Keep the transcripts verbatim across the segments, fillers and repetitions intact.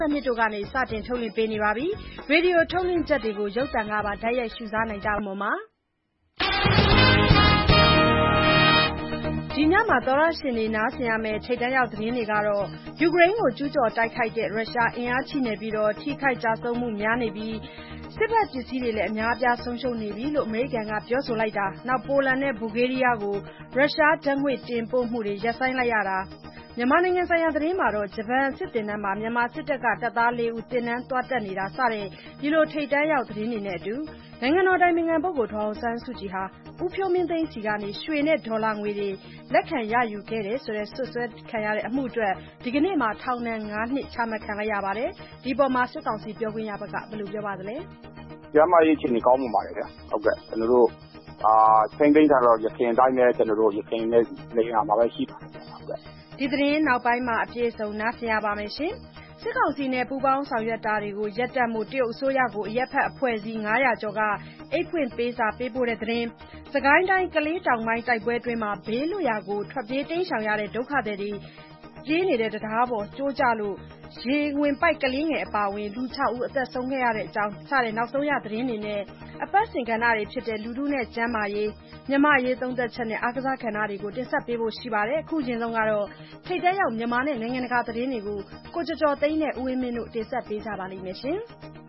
မြစ်တို့ကနေစတင်ထုတ်လွှင့်ပေးနေပါပြီ။ရေဒီယိုထုတ်လွှင့်ချက်တွေကိုရုပ်သံကပါဓာတ်ရိုက်ရှုစားနိုင်ကြပါဒီညမှာသောရရှင်တွေနားဆင်ရမယ့်ထိပ်တန်းရောက်သတင်းတွေကတော့ယူကရိန်းကိုကျူးကျော်တိုက်ခိုက်တဲ့ရုရှားအင်အားချိနေပြီးတော့ထိခိုက်ကြဆုံးမှုများနေပြီးစစ်ဘက်ပစ္စည်းတွေလည်းအများအပြားဆုံးရှုံးနေပြီလို့အမေရိကန်ကပြောဆိုလိုက်တာနောက်ပိုလန်နဲ့ဘူဂေးရီးယားကိုရုရှားဓာတ်ငွေ့တင်ပို့မှုတွေရပ်ဆိုင်းလိုက်ရတာမြန်မာနိုင်ငံဆိုင်ရာသတင်းမှာတော့ဂျပန်စစ်တင်တန်းမှာမြန်မာစစ်တပ်ကတပ်သားလေးဦးတင်တန်းသွားတက်နေတာစတဲ့ဒီလိုထိပ်တန်းရောက်သတင်းတွေနဲ့အတူနိုင်ငံတော်တိုင်ပင်ခံပုဂ္ဂိုလ်ဒေါ်အောင်ဆန်းစုကြည်ဟာဦးဖြိုးမင်းသိန်းစီကနေရွှေနဲ့ဒေါ်လာငွေတွေလက်ခံရယူခဲ့တယ်ဆိုတဲ့စွပ်စွဲခံရတဲ့အမှုအတွက်ဒီကနေ့မှာထောင်ဒဏ်ငါးနှစ်ချမှတ်ခံလိုက်ရပါတယ်ဒီပေါ်မှာစစ်ကောင်စီပြောခွင့်ရဘက်ကဘယ်လိုပြောပါသလဲကျမရေးချင်းကောင်းမှုပါတယ်ဗျဟုတ်ကဲ့ကျွန်တော်တို့အာချိန်သိမ်းထားတော့ရခင်တိုင်းနဲ့ကျွန်တော်တို့ရခင်နဲ့နေရာမှာပဲရှိပါတယ်ဟုတ်ကဲ့ဒီသတင်းနောက်ပိုင်းမှာအပြည့်စုံနားဆင်ရပါမယ်ရှင်စစ်ကောင်စီနဲ့ပူးပေါင်းဆောင်ရွက်တာတွေကိုရပ်တန့်မှုတရုတ်အစိုးရကိုအရက်ဖက်အဖွဲ့အစည်းငါးရာကျော်ကအိတ်ဖွင့်ပေးစာပေးပို့တဲ့သတင်းစကိုင်းတိုင်းကလေးတောင်ပိုင်းတိုက်ပွဲအတွင်းမှာဘေးလွတ်ရာကိုထွက်ပြေးတိမ်းရှောင်ရတဲ့ဒုက္ခသည်တွေပြေးနေတဲ့တရားပေါ်ကျိုးကြလို့ရေဝင်ပိုက်ကလေးငယ်အပါအဝင်လူခြောက်ဦးအသက်ဆုံးခဲ့ရတဲ့အကြောင်းစတဲ့နောက်ဆုံးရသတင်းတွေနဲ့အပတ်စဉ်ကဏ္ဍတွေဖြစ်တဲ့လူထုနဲ့ကျန်းမာရေးမြမရေးသုံးသက်ချက်နဲ့အားကစားကဏ္ဍတွေကိုတင်ဆက်ပေးဖို့ရှိပါတယ်အခုချိန်ဆုံးကတော့ထိတ်တဲရောက်မြန်မာနဲ့နိုင်ငံတကာသတင်းတွေကိုကိုကျော်ကျော်သိန်းနဲ့ဦးဝင်းမင်းတို့တင်ဆက်ပေးကြပါလိမ့်မယ်ရှင်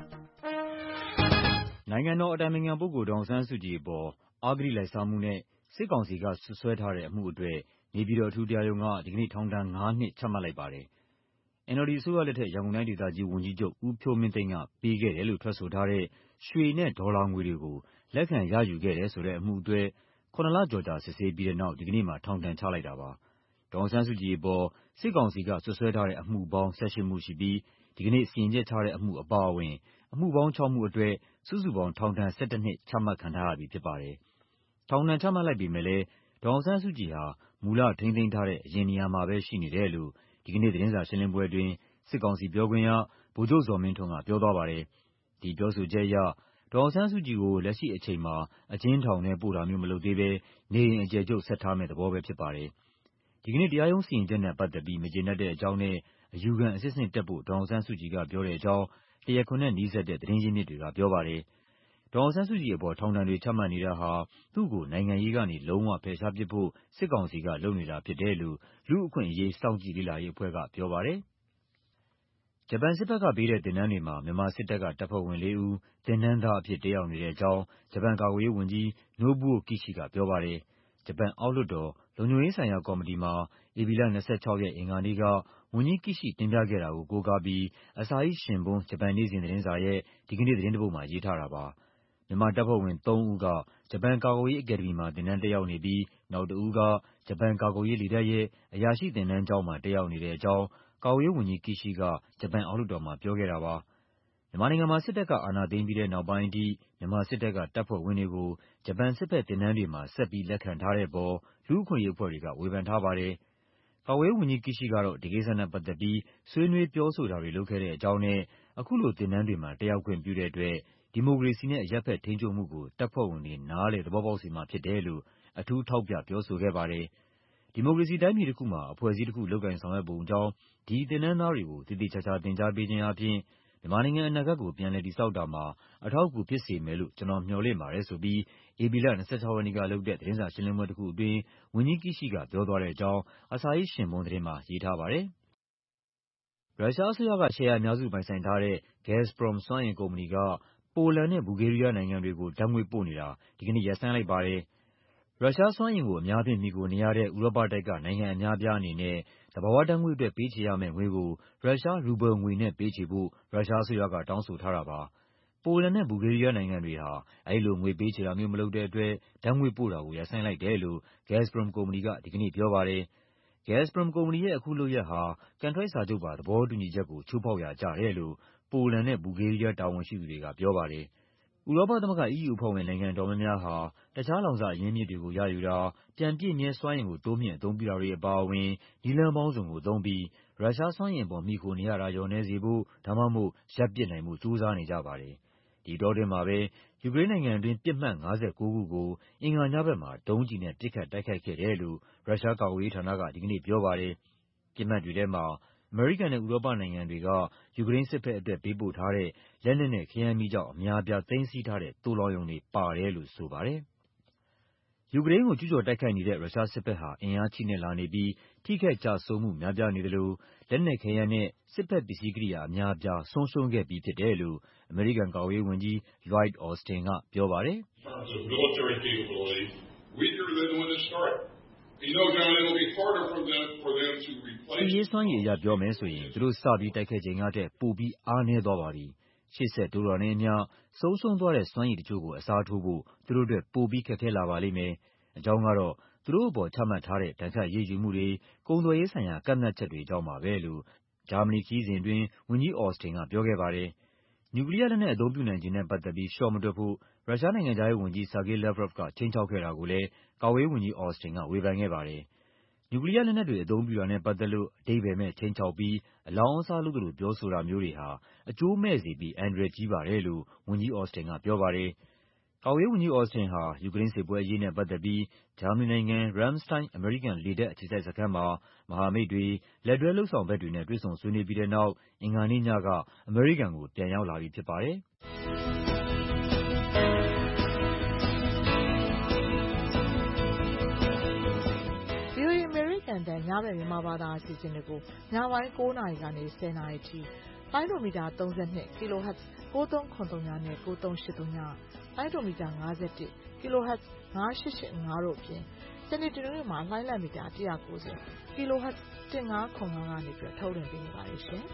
နိုင်ငံတော်အတိုင်ပင်ခံပုဂ္ဂိုလ်ဒေါ်အောင်ဆန်းစုကြည်အပေါ်အဂတိလိုက်စားမှုနဲ့စစ်ကောင်စီကဆွဆွဲထားတဲ့အမှုအတွက်နေပြည်တော်အထူးတရားရုံးကဒီကနေ့ထောင်ဒဏ်ငါးနှစ်ချမှတ်လိုက်ပါတယ်။ အန် အယ်လ် ဒီ အစိုးရလက်ထက်ရန်ကုန်တိုင်းဒေသကြီးဝန်ကြီးချုပ်ဦးဖြိုးမင်းသိန်းကပေးခဲ့တယ်လို့ထွက်ဆိုထားတဲ့ရွှေနဲ့ဒေါ်လာငွေတွေကိုလက်ခံရယူခဲ့တယ်ဆိုတဲ့အမှုအတွက်ခုနစ်လကျော်ကြာစစ်ဆေးပြီးတဲ့နောက်ဒီကနေ့မှာထောင်ဒဏ်ချလိုက်တာပါ။ဒေါ်အောင်ဆန်းစုကြည်အပေါ်စစ်ကောင်စီကဆွဆွဲထားတဲ့အမှုပေါင်း၁၈မှုရှိပြီးဒီကနေ့စီရင်ချက်ချတဲ့အမှုအပါအဝင်အမှုပေါင်းခြောက်မှုအတွက်စုစုပေါင်းထောင်ဒဏ်၁၁နှစ်ချမှတ်ခံထားရပြီဖြစ်ပါတယ်။ထောင်ဒဏ်ချမှတ်လိုက်ပေမဲ့လည်းဒေါ်အောင်ဆန်းစုကြည်ဟာမူလထိန်းသိမ်းထားတဲ့အရင်နေရာမှာပဲရှိနေတယ်လို့ဒီကနေ့သတင်းစာရှင်းလင်းပွဲအတွင်းစစ်ကောင်စီပြောခွင့်ရဗိုလ်ချုပ်ဇော်မင်းထွန်းကပြောသွားပါတယ်။ဒီပြောဆိုချက်အရဒေါ်အောင်ဆန်းစုကြည်ကိုလက်ရှိအချိန်မှာအကျဉ်းထောင်ထဲပို့တာမျိုးမလုပ်သေးဘဲနေအိမ်အကျယ်ချုပ်ဆက်ထားမယ့်သဘောပဲဖြစ်ပါတယ်။ဒီကနေ့တရားရုံးစီရင်ချက်နဲ့ပတ်သက်ပြီးမကျေနပ်တဲ့အကြောင်းနဲ့အယူခံအစစ်ဆင့်တက်ဖို့ဒေါ်အောင်ဆန်းစုကြည်ကပြောတဲ့အကြောင်းတရားခွင်နဲ့နီးစပ်တဲ့သတင်းရင်းမြစ်တွေကပြောပါတယ်။ဒေါ်အောင်ဆန်းစုကြည်အပေါ်ထောင်ဒဏ်တွေချမှတ်နေတာဟာသူ့ကိုနိုင်ငံရေးကနေလုံးဝဖယ်ရှားပစ်ဖို့စစ်ကောင်စီကလုပ်နေတာဖြစ်တယ်လို့လူ့အခွင့်အရေးစောင့်ကြည့်လေ့လာရေးအဖွဲ့ကပြောပါတယ်။ဂျပန်စစ်ဘက်ကပေးတဲ့သင်တန်းတွေမှာမြန်မာစစ်တပ်ကတပ်ဖွဲ့ဝင်လေးဦးသင်တန်းသားအဖြစ်တက်ရောက်နေတဲ့အကြောင်းဂျပန်ကာကွယ်ရေးဝန်ကြီး Nobuo Kishi ကပြောပါတယ်။ဂျပန်အောက်လွှတ်တော်လုံခြုံရေးဆိုင်ရာကော်မတီမှာဧပြီလ၂၆ရက်အင်္ဂါနေ့ကဝန်ကြီး Kishi တင်ပြခဲ့တာကိုကိုးကားပြီး Asahi Shimbun ဂျပန်နေ့စဉ်သတင်းစာရဲ့ဒီကနေ့သတင်းတပုဒ်မှာရေးထားတာပါ။မြန်မာတပ်ဖွဲ့ဝင်သုံးဦးကဂျပန်ကာကွယ်ရေးအကယ်ဒမီမှာသင်တန်းတက်ရောက်နေပြီးနောက်တဦးကဂျပန်ကာကွယ်ရေးလေတပ်ရဲ့အရာရှိသင်တန်းကျောင်းမှာတက်ရောက်နေတဲ့အကြောင်းကာကွယ်ရေးဝန်ကြီး Kishi ကဂျပန်အောက်လွှတ်တော်မှာပြောခဲ့တာပါ။မြန်မာနိုင်ငံမှာစစ်တပ်ကအာဏာသိမ်းပြီးတဲ့နောက်ပိုင်းအထိမြန်မာစစ်တပ်ကတပ်ဖွဲ့ဝင်တွေကိုဂျပန်စစ်ဘက်သင်တန်းတွေမှာဆက်ပြီးလက်ခံထားတဲ့အပေါ်လူ့အခွင့်အရေးအဖွဲ့တွေကဝေဖန်ထားပါတယ်။ကာကွယ်ရေးဝန်ကြီး Kishi ကတော့ဒီကိစ္စနဲ့ပတ်သက်ပြီးဆွေးနွေးပြောဆိုတာတွေလုပ်ခဲ့တဲ့အကြောင်းနဲ့အခုလိုသင်တန်းတွေမှာတက်ရောက်ခွင့်ပြုတဲ့အတွက်ဒီမိုကရေစီနဲ့အရပ်ဘက်ထိန်းချုပ်မှုကိုတပ်ဖွဲ့ဝင်တွေနားလည်သဘောပေါက်စေမှာဖြစ်တယ်လို့အထူးထောက်ပြပြောဆိုခဲ့ပါတယ်။ဒီမိုကရေစီတိုင်းပြည်တစ်ခုမှာအဖွဲ့အစည်းတစ်ခုလုပ်ကိုင်ဆောင်ရွက်ပုံအကြောင်းဒီသင်တန်းသားတွေကိုသေသေချာချာသင်ကြားပေးခြင်းအားဖြင့်မြန်မာနိုင်ငံအနာဂတ်ကိုပြန်လည်တည်ဆောက်တာမှာအထောက်အကူဖြစ်စေမယ်လို့ကျွန်တော်မျှော်လင့်ပါတယ်ဆိုပြီးဧပြီလ၂၆ရက်နေ့ကလုပ်တဲ့သတင်းစာရှင်းလင်းပွဲတစ်ခုအတွင်းဝန်ကြီး Kishi ကပြောသွားတဲ့အကြောင်း Asahi Shimbun သတင်းမှာရေးထားပါတယ်။ရုရှားအစိုးရကရှယ်ယာအများစုပိုင်ဆိုင်ထားတဲ့ Gazprom စွမ်းအင်ကုမ္ပဏီကပိုလန်နဲ့ဘူဂေးရီးယားနိုင်ငံတွေကိုဓာတ်ငွေ့ပို့နေတာဒီကနေ့ရပ်ဆိုင်းလိုက်ပါတယ်။ရုရှားစွမ်းအင်ကိုအများအားဖြင့်မှီခိုနေရတဲ့ဥရောပတိုက်ကနိုင်ငံအများအပြားအနေနဲ့သဘာဝဓာတ်ငွေ့အတွက်ပေးချေရမယ့်ငွေကိုရုရှားရူဘယ်လ်ငွေနဲ့ပေးချေဖို့ရုရှားအစိုးရကတောင်းဆိုထားတာပါ။ပိုလန်နဲ့ဘူဂေးရီးယားနိုင်ငံတွေဟာအဲဒီလိုငွေပေးချေတာမျိုးမလုပ်တဲ့အတွက်ဓာတ်ငွေ့ပို့တာကိုရပ်ဆိုင်းလိုက်တယ်လို့ Gazprom ကုမ္ပဏီကဒီကနေ့ပြောပါတယ်။ Gazprom ကုမ္ပဏီရဲ့အခုလုပ်ရပ်ဟာကန်ထရိုက်စာချုပ်ပါသဘောတူညီချက်ကိုချိုးဖောက်ရာကျတယ်လို့ပိုလန်နဲ့ဘူဂေးရီးယားတာဝန်ရှိသူတွေကပြောပါတယ်။ဥရောပသမဂ္ဂ E U အဖွဲ့ဝင်နိုင်ငံအတော်များများဟာတခြားလောင်စာအရင်းအမြစ်တွေကိုရယူတာ၊ပြန်ပြည့်မြဲစွမ်းအင်ကိုတိုးမြှင့်အသုံးပြုတာတွေအပါအဝင်နည်းလမ်းပေါင်းစုံကိုသုံးပြီးရုရှားစွမ်းအင်အပေါ်မှီခိုနေရတာလျော့နည်းစေဖို့ဒါမှမဟုတ်ရပ်ပစ်နိုင်ဖို့ကြိုးစားနေကြပါတယ်။ဒီအတောအတွင်းမှာပဲယူကရိန်းနိုင်ငံအတွင်းပစ်မှတ်၅၉ခုကိုအင်္ဂါညဘက်မှာဒုံးကျည်နဲ့ပစ်ခတ်တိုက်ခိုက်ခဲ့တယ်လို့ရုရှားကာကွယ်ရေးဌာနကဒီကနေ့ပြောပါတယ်။ပစ်မှတ်တွေထဲမှာအမေရိကန်နဲ့ဥရောပနိုင်ငံတွေကယူကရိန်းစစ်ဘက်အတွက်ပေးပို့ထားတဲ့လက်နက်နဲ့ခဲယမ်းမီးကျောက်အများအပြားသိမ်းဆည်းထားတဲ့သိုလှောင်ရုံတွေပါတယ်လို့ဆိုပါတယ်။ယူကရိန်းကိုကျူးကျော်တိုက်ခိုက်နေတဲ့ရုရှားစစ်ဘက်ဟာအင်အားချိနဲ့လာနေပြီးထိခိုက်ကျဆုံးမှုများပြားနေသလိုလက်နက်ခဲယမ်းနဲ့စစ်ဘက်ပစ္စည်းကိရိယာအများအပြားဆုံးရှုံးခဲ့ပြီးဖြစ်တယ်လို့အမေရိကန်ကာကွယ်ရေးဝန်ကြီး Lloyd Austin ကပြောပါတယ်။ "စစ်ရေးစွမ်းရည်အရပြောမယ်ဆိုရင်သူတို့စပြီးတိုက်ခိုက်ချိန်ကထက်ပိုပြီးအားနည်းသွားပါပြီ။ ရှေ့ဆက်တိုးတာနဲ့အမျှဆုံးရှုံးသွားတဲ့စွမ်းရည်တချို့ကိုအစားထိုးဖို့သူတို့အတွက်ပိုပြီးခက်ခဲလာပါလိမ့်မယ်။ အကြောင်းကတော့သူတို့အပေါ်ချမှတ်ထားတဲ့ဒဏ်ခတ်အရေးယူမှုတွေ၊ ကုန်သွယ်ရေးဆိုင်ရာကန့်သတ်ချက်တွေကြောင့်ပါပဲ။" လို့ဂျာမနီခရီးစဉ်အတွင်းဝန်ကြီး Austin ကပြောခဲ့ပါတယ်။ နျူကလီးယားလက်နက်အသုံးပြုနိုင်ခြေနဲ့ပတ်သက်ပြီးလျှော့မတွက်ဖို့ရုရှားနိုင်ငံခြားရေးဝန်ကြီး Sergei Lavrov ကခြိမ်းခြောက်ခဲ့တာကိုလည်းကာကွယ်ရေးဝန်ကြီး Austin ကဝေဖန်ခဲ့ပါတယ်။ နျူကလီးယားလက်နက်တွေအသုံးပြုတာနဲ့ပတ်သက်လို့အဓိပ္ပါယ်မဲ့ခြိမ်းခြောက်ပြီးအလောင်းအစားလုပ်သလိုပြောဆိုတာမျိုးတွေဟာအကျိုးမဲ့စေပြီးအန္တရာယ်ကြီးပါတယ်လို့ဝန်ကြီး Austin ကပြောပါတယ်။ ကာကွယ်ရေးဝန်ကြီး Austin ဟာယူကရိန်းစစ်ပွဲအရေးနဲ့ပတ်သက်ပြီးဂျာမနီနိုင်ငံ၊ Ramstein အမေရိကန်လေတပ်အခြေစိုက်စခန်းမှာမဟာမိတ်တွေ၊ လက်တွဲလုပ်ဆောင်ဘက်တွေနဲ့တွေ့ဆုံဆွေးနွေးပြီးတဲ့နောက်အင်္ဂါနေ့ညကအမေရိကန်ကိုပြန်ရောက်လာပြီဖြစ်ပါတယ်။ VOA အမေရိကန်အသံညဘက်မြန်မာဘာသာအစီအစဉ်တွေကိုညပိုင်းကိုးနာရီကနေဆယ်နာရီထိလိုင်းဒိုမီတာသုံး၂ kHz ကိုးသုံးခွန်သုံးညာနဲ့ကိုးသုံးရှစ်သုံးညာ၊လိုင်းဒိုမီတာ၅၁ kHz ငါးရှစ်ရှစ်ငါးတို့အပြင်စနေတနင်္ဂနွေမှာလှိုင်းလံမီတာ၁၉၀ kHz ၁၅ခွန်ငါးကနေထုတ်လွှင့်ပေးနေပါတယ်ရှင်။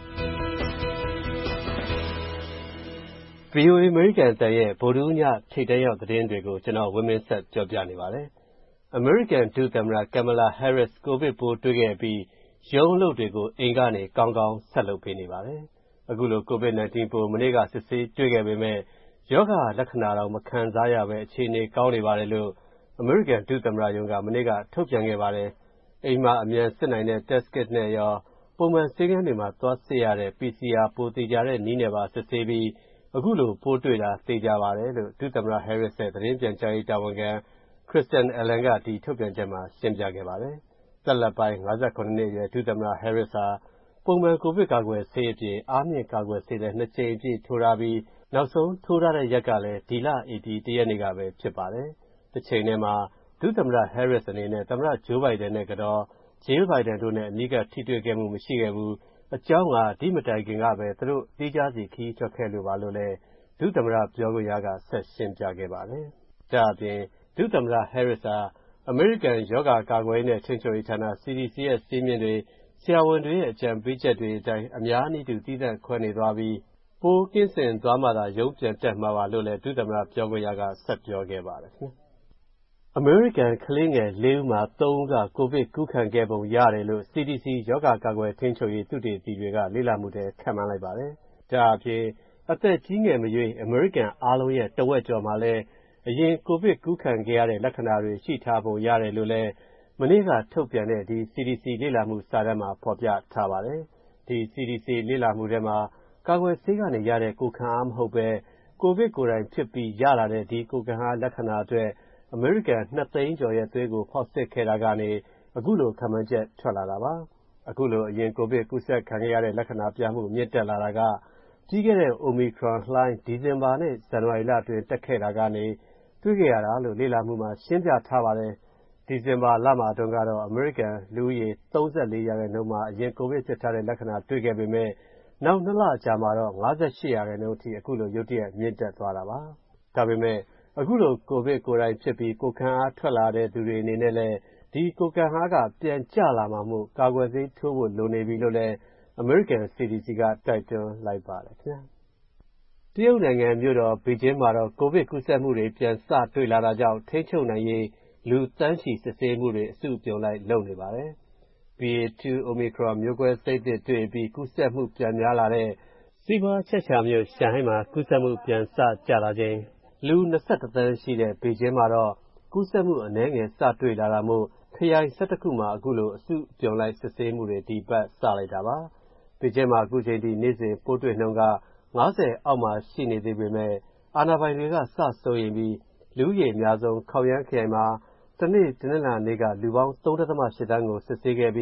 VOA အမေရိကန်အသံရဲ့ဗုဒ္ဓဟူးညထိပ်တန်းရောက်သတင်းတွေကိုကျွန်တော်ဝင်းမင်းဆက်ပြောပြနေပါတယ်။အမေရိကန်ဒုသမ္မတ Kamala Harris ကိုဗစ်ပိုးတွေ့ခဲ့ပြီးရုံးအလုပ်တွေကိုအိမ်ကနေကောင်းကောင်းဆက်လုပ်ပေးနေပါတယ်။အခုလို ကိုဗစ်၁၉ ပိုးမနေ့ကစစ်ဆေးတွေ့ခဲ့ပေမဲ့ရောဂါလက္ခဏာတော့မခံစားရဘဲအခြေအနေကောင်းနေပါတယ်လို့အမေရိကန်ဒုသမ္မတရုံးကမနေ့ကထုတ်ပြန်ခဲ့ပါတယ်။အိမ်မှာအမြန်စစ်နိုင်တဲ့ Test Kit နဲ့ရောပုံမှန်ဆေးခန်းတွေမှာသွားစစ်ရတဲ့ P C R ပိုသေချာတဲ့နည်းနဲ့ပါစစ်ဆေးပြီးအခုလိုပိုးတွေ့တာသေချာပါတယ်လို့ဒုသမ္မတ Harris ရဲ့သတင်းပြန်ကြားရေးတာဝန်ခံ Kristen Allen ကဒီထုတ်ပြန်ချက်မှာရှင်းပြခဲ့ပါတယ်။သက်လတ်ပိုင်း၅၇နှစ်အရွယ်ဒုသမ္မတ Harris ဟာပုံမှန်ကိုဗစ်ကာကွယ်ဆေးအပြင်အားမြင့်ကာကွယ်ဆေးလည်းနှစ်ကြိမ်အပြည့်ထိုးထားပြီးနောက်ဆုံးထိုးထားတဲ့ရက်ကလည်းဒီလဧပြီတရက်နေ့ကပဲဖြစ်ပါတယ်။တစ်ချိန်တည်းမှာဒုသမ္မတ Harris အနေနဲ့သမ္မတ Joe Biden နဲ့ကတော့ Jill Biden တို့နဲ့အနီးကပ်ထိတွေ့ခဲ့မှုမရှိခဲ့ဘူး။အကြောင်းကဒီမတိုင်ခင်ကပဲသူတို့သီးခြားစီခရီးထွက်ခဲ့လို့ပါလို့လည်းဒုသမ္မတပြောခွင့်ရကဆက်ရှင်းပြခဲ့ပါတယ်။ဒါ့အပြင်ဒုသမ္မတ Harris ဟာအမေရိကန်ရောဂါကာကွယ်ရေးနဲ့ထိန်းချုပ်ရေးဌာန C D C ရဲ့စည်းမျဉ်းတွေဆရာဝန်တွေရဲ့အကြံပေးချက်တွေအတိုင်းအများနည်းတူသီးသန့်ခွဲနေသွားပြီးပိုးကင်းစင်သွားမှသာရုံးပြန်တက်မှာပါလို့လည်းဒုသမ္မတပြောခွင့်ရကဆက်ပြောခဲ့ပါတယ်။အမေရိကန်ကလေးငယ်လေးဦးမှာသုံးဦးကကိုဗစ်ကူးခံခဲ့ပုံရတယ်လို့ C D C ရောဂါကာကွယ်ထိန်းချုပ်ရေးသုတေသီတွေကလေ့လာမှုထဲခန့်မှန်းလိုက်ပါတယ်။ဒါအပြင်အသက်ကြီးငယ်မရွေးအမေရိကန်အားလုံးရဲ့တဝက်ကျော်မှာလည်းအရင်ကိုဗစ်ကူးခံခဲ့ရတဲ့လက္ခဏာတွေရှိထားပုံရတယ်လို့လည်းမနေ့ကထုတ်ပြန်တဲ့ဒီ C D C လေ့လာမှုစာတမ်းမှာဖော်ပြထားပါတယ်။ဒီ C D C လေ့လာမှုထဲမှာကာကွယ်ဆေးကနေရတဲ့ကိုယ်ခံအားမဟုတ်ပဲကိုဗစ်ကိုယ်တိုင်ဖြစ်ပြီးရလာတဲ့ဒီကိုယ်ခံအားလက္ခဏာအတွက်အမေရိကန်နှစ်သိန်းကျော်ရဲ့သွေးကိုဖောက်စစ်ခဲ့တာကနေအခုလိုခန့်မှန်းချက်ထွက်လာတာပါ။အခုလိုအရင်ကိုဗစ်ကူးစက်ခံရတဲ့လက္ခဏာပြမှုမြင့်တက်လာတာကပြီးခဲ့တဲ့ Omicron လှိုင်းဒီဇင်ဘာနဲ့ဇန်နဝါရီလအတွင်းတက်ခဲ့တာကနေတွေ့ခဲ့ရတာလို့လေ့လာမှုမှာရှင်းပြထားပါတယ်။ဒီဇင်ဘာလမှာတုန်းကတော့အမေရိကန်လူဦးရေသုံးလေးရာခိုင်နှုန်းမှာအရင်ကိုဗစ်ဖြစ်ထားတဲ့လက္ခဏာတွေ့ခဲ့ပေမဲ့နောက်နှစ်လကြာမှာတော့၅၈ရာခိုင်နှုန်းအထိအခုလိုရုတ်တရက်မြင့်တက်သွားတာပါ။ဒါပေမဲ့အခုလိုကိုဗစ်ကိုယ်တိုင်ဖြစ်ပြီးကိုယ်ခံအားထွက်လာတဲ့သူတွေအနေနဲ့လည်းဒီကိုယ်ခံအားကပြန်ကျလာမှာမို့ကာကွယ်ဆေးထိုးဖို့လိုနေပြီလို့လည်းအမေရိကန် C D C ကတိုက်တွန်းလိုက်ပါတယ်ခင်ဗျာ။တရုတ်နိုင်ငံမြို့တော်ဘေကျင်းမှာတော့ကိုဗစ်ကူးစက်မှုတွေပြန်စတွေ့လာတာကြောင့်ထိန်းချုပ်နိုင်ရေးလူသန်းချီစစ်ဆေးမှုတွေအစုအပြုံလိုက်လုပ်နေပါတယ်။ B A two Omicron မျိုးကွဲစိတ်သစ်တွေ့ပြီးကူးစက်မှုပြန်များလာတဲ့စီးပွားချက်ချာမြို့ရှန်ဟိုင်းမှာကူးစက်မှုပြန်စကျလာချိန်လူ၂၁သန်းရှိတဲ့ဘေကျင်းမှာတော့ကူးစက်မှုအနည်းငယ်စတွေ့လာတာမို့ခရိုင်၁၁ခုမှာအခုလိုအစုအပြုံလိုက်စစ်ဆေးမှုတွေဒီပတ်စလိုက်တာပါ။ဘေကျင်းမှာအခုချိန်ထိနေ့စဉ်ပိုးတွေ့နှုန်းက၅၀အောက်မှာရှိနေသေးပေမဲ့အာဏာပိုင်တွေကစစိုးရိမ်ပြီးလူဦးရေအများဆုံးခေါင်ယန်းခရိုင်မှာတနေ့တနင်္လာနေ့ကလူပေါင်း၃.၈သန်းကိုစစ်ဆေးခဲ့ပြီး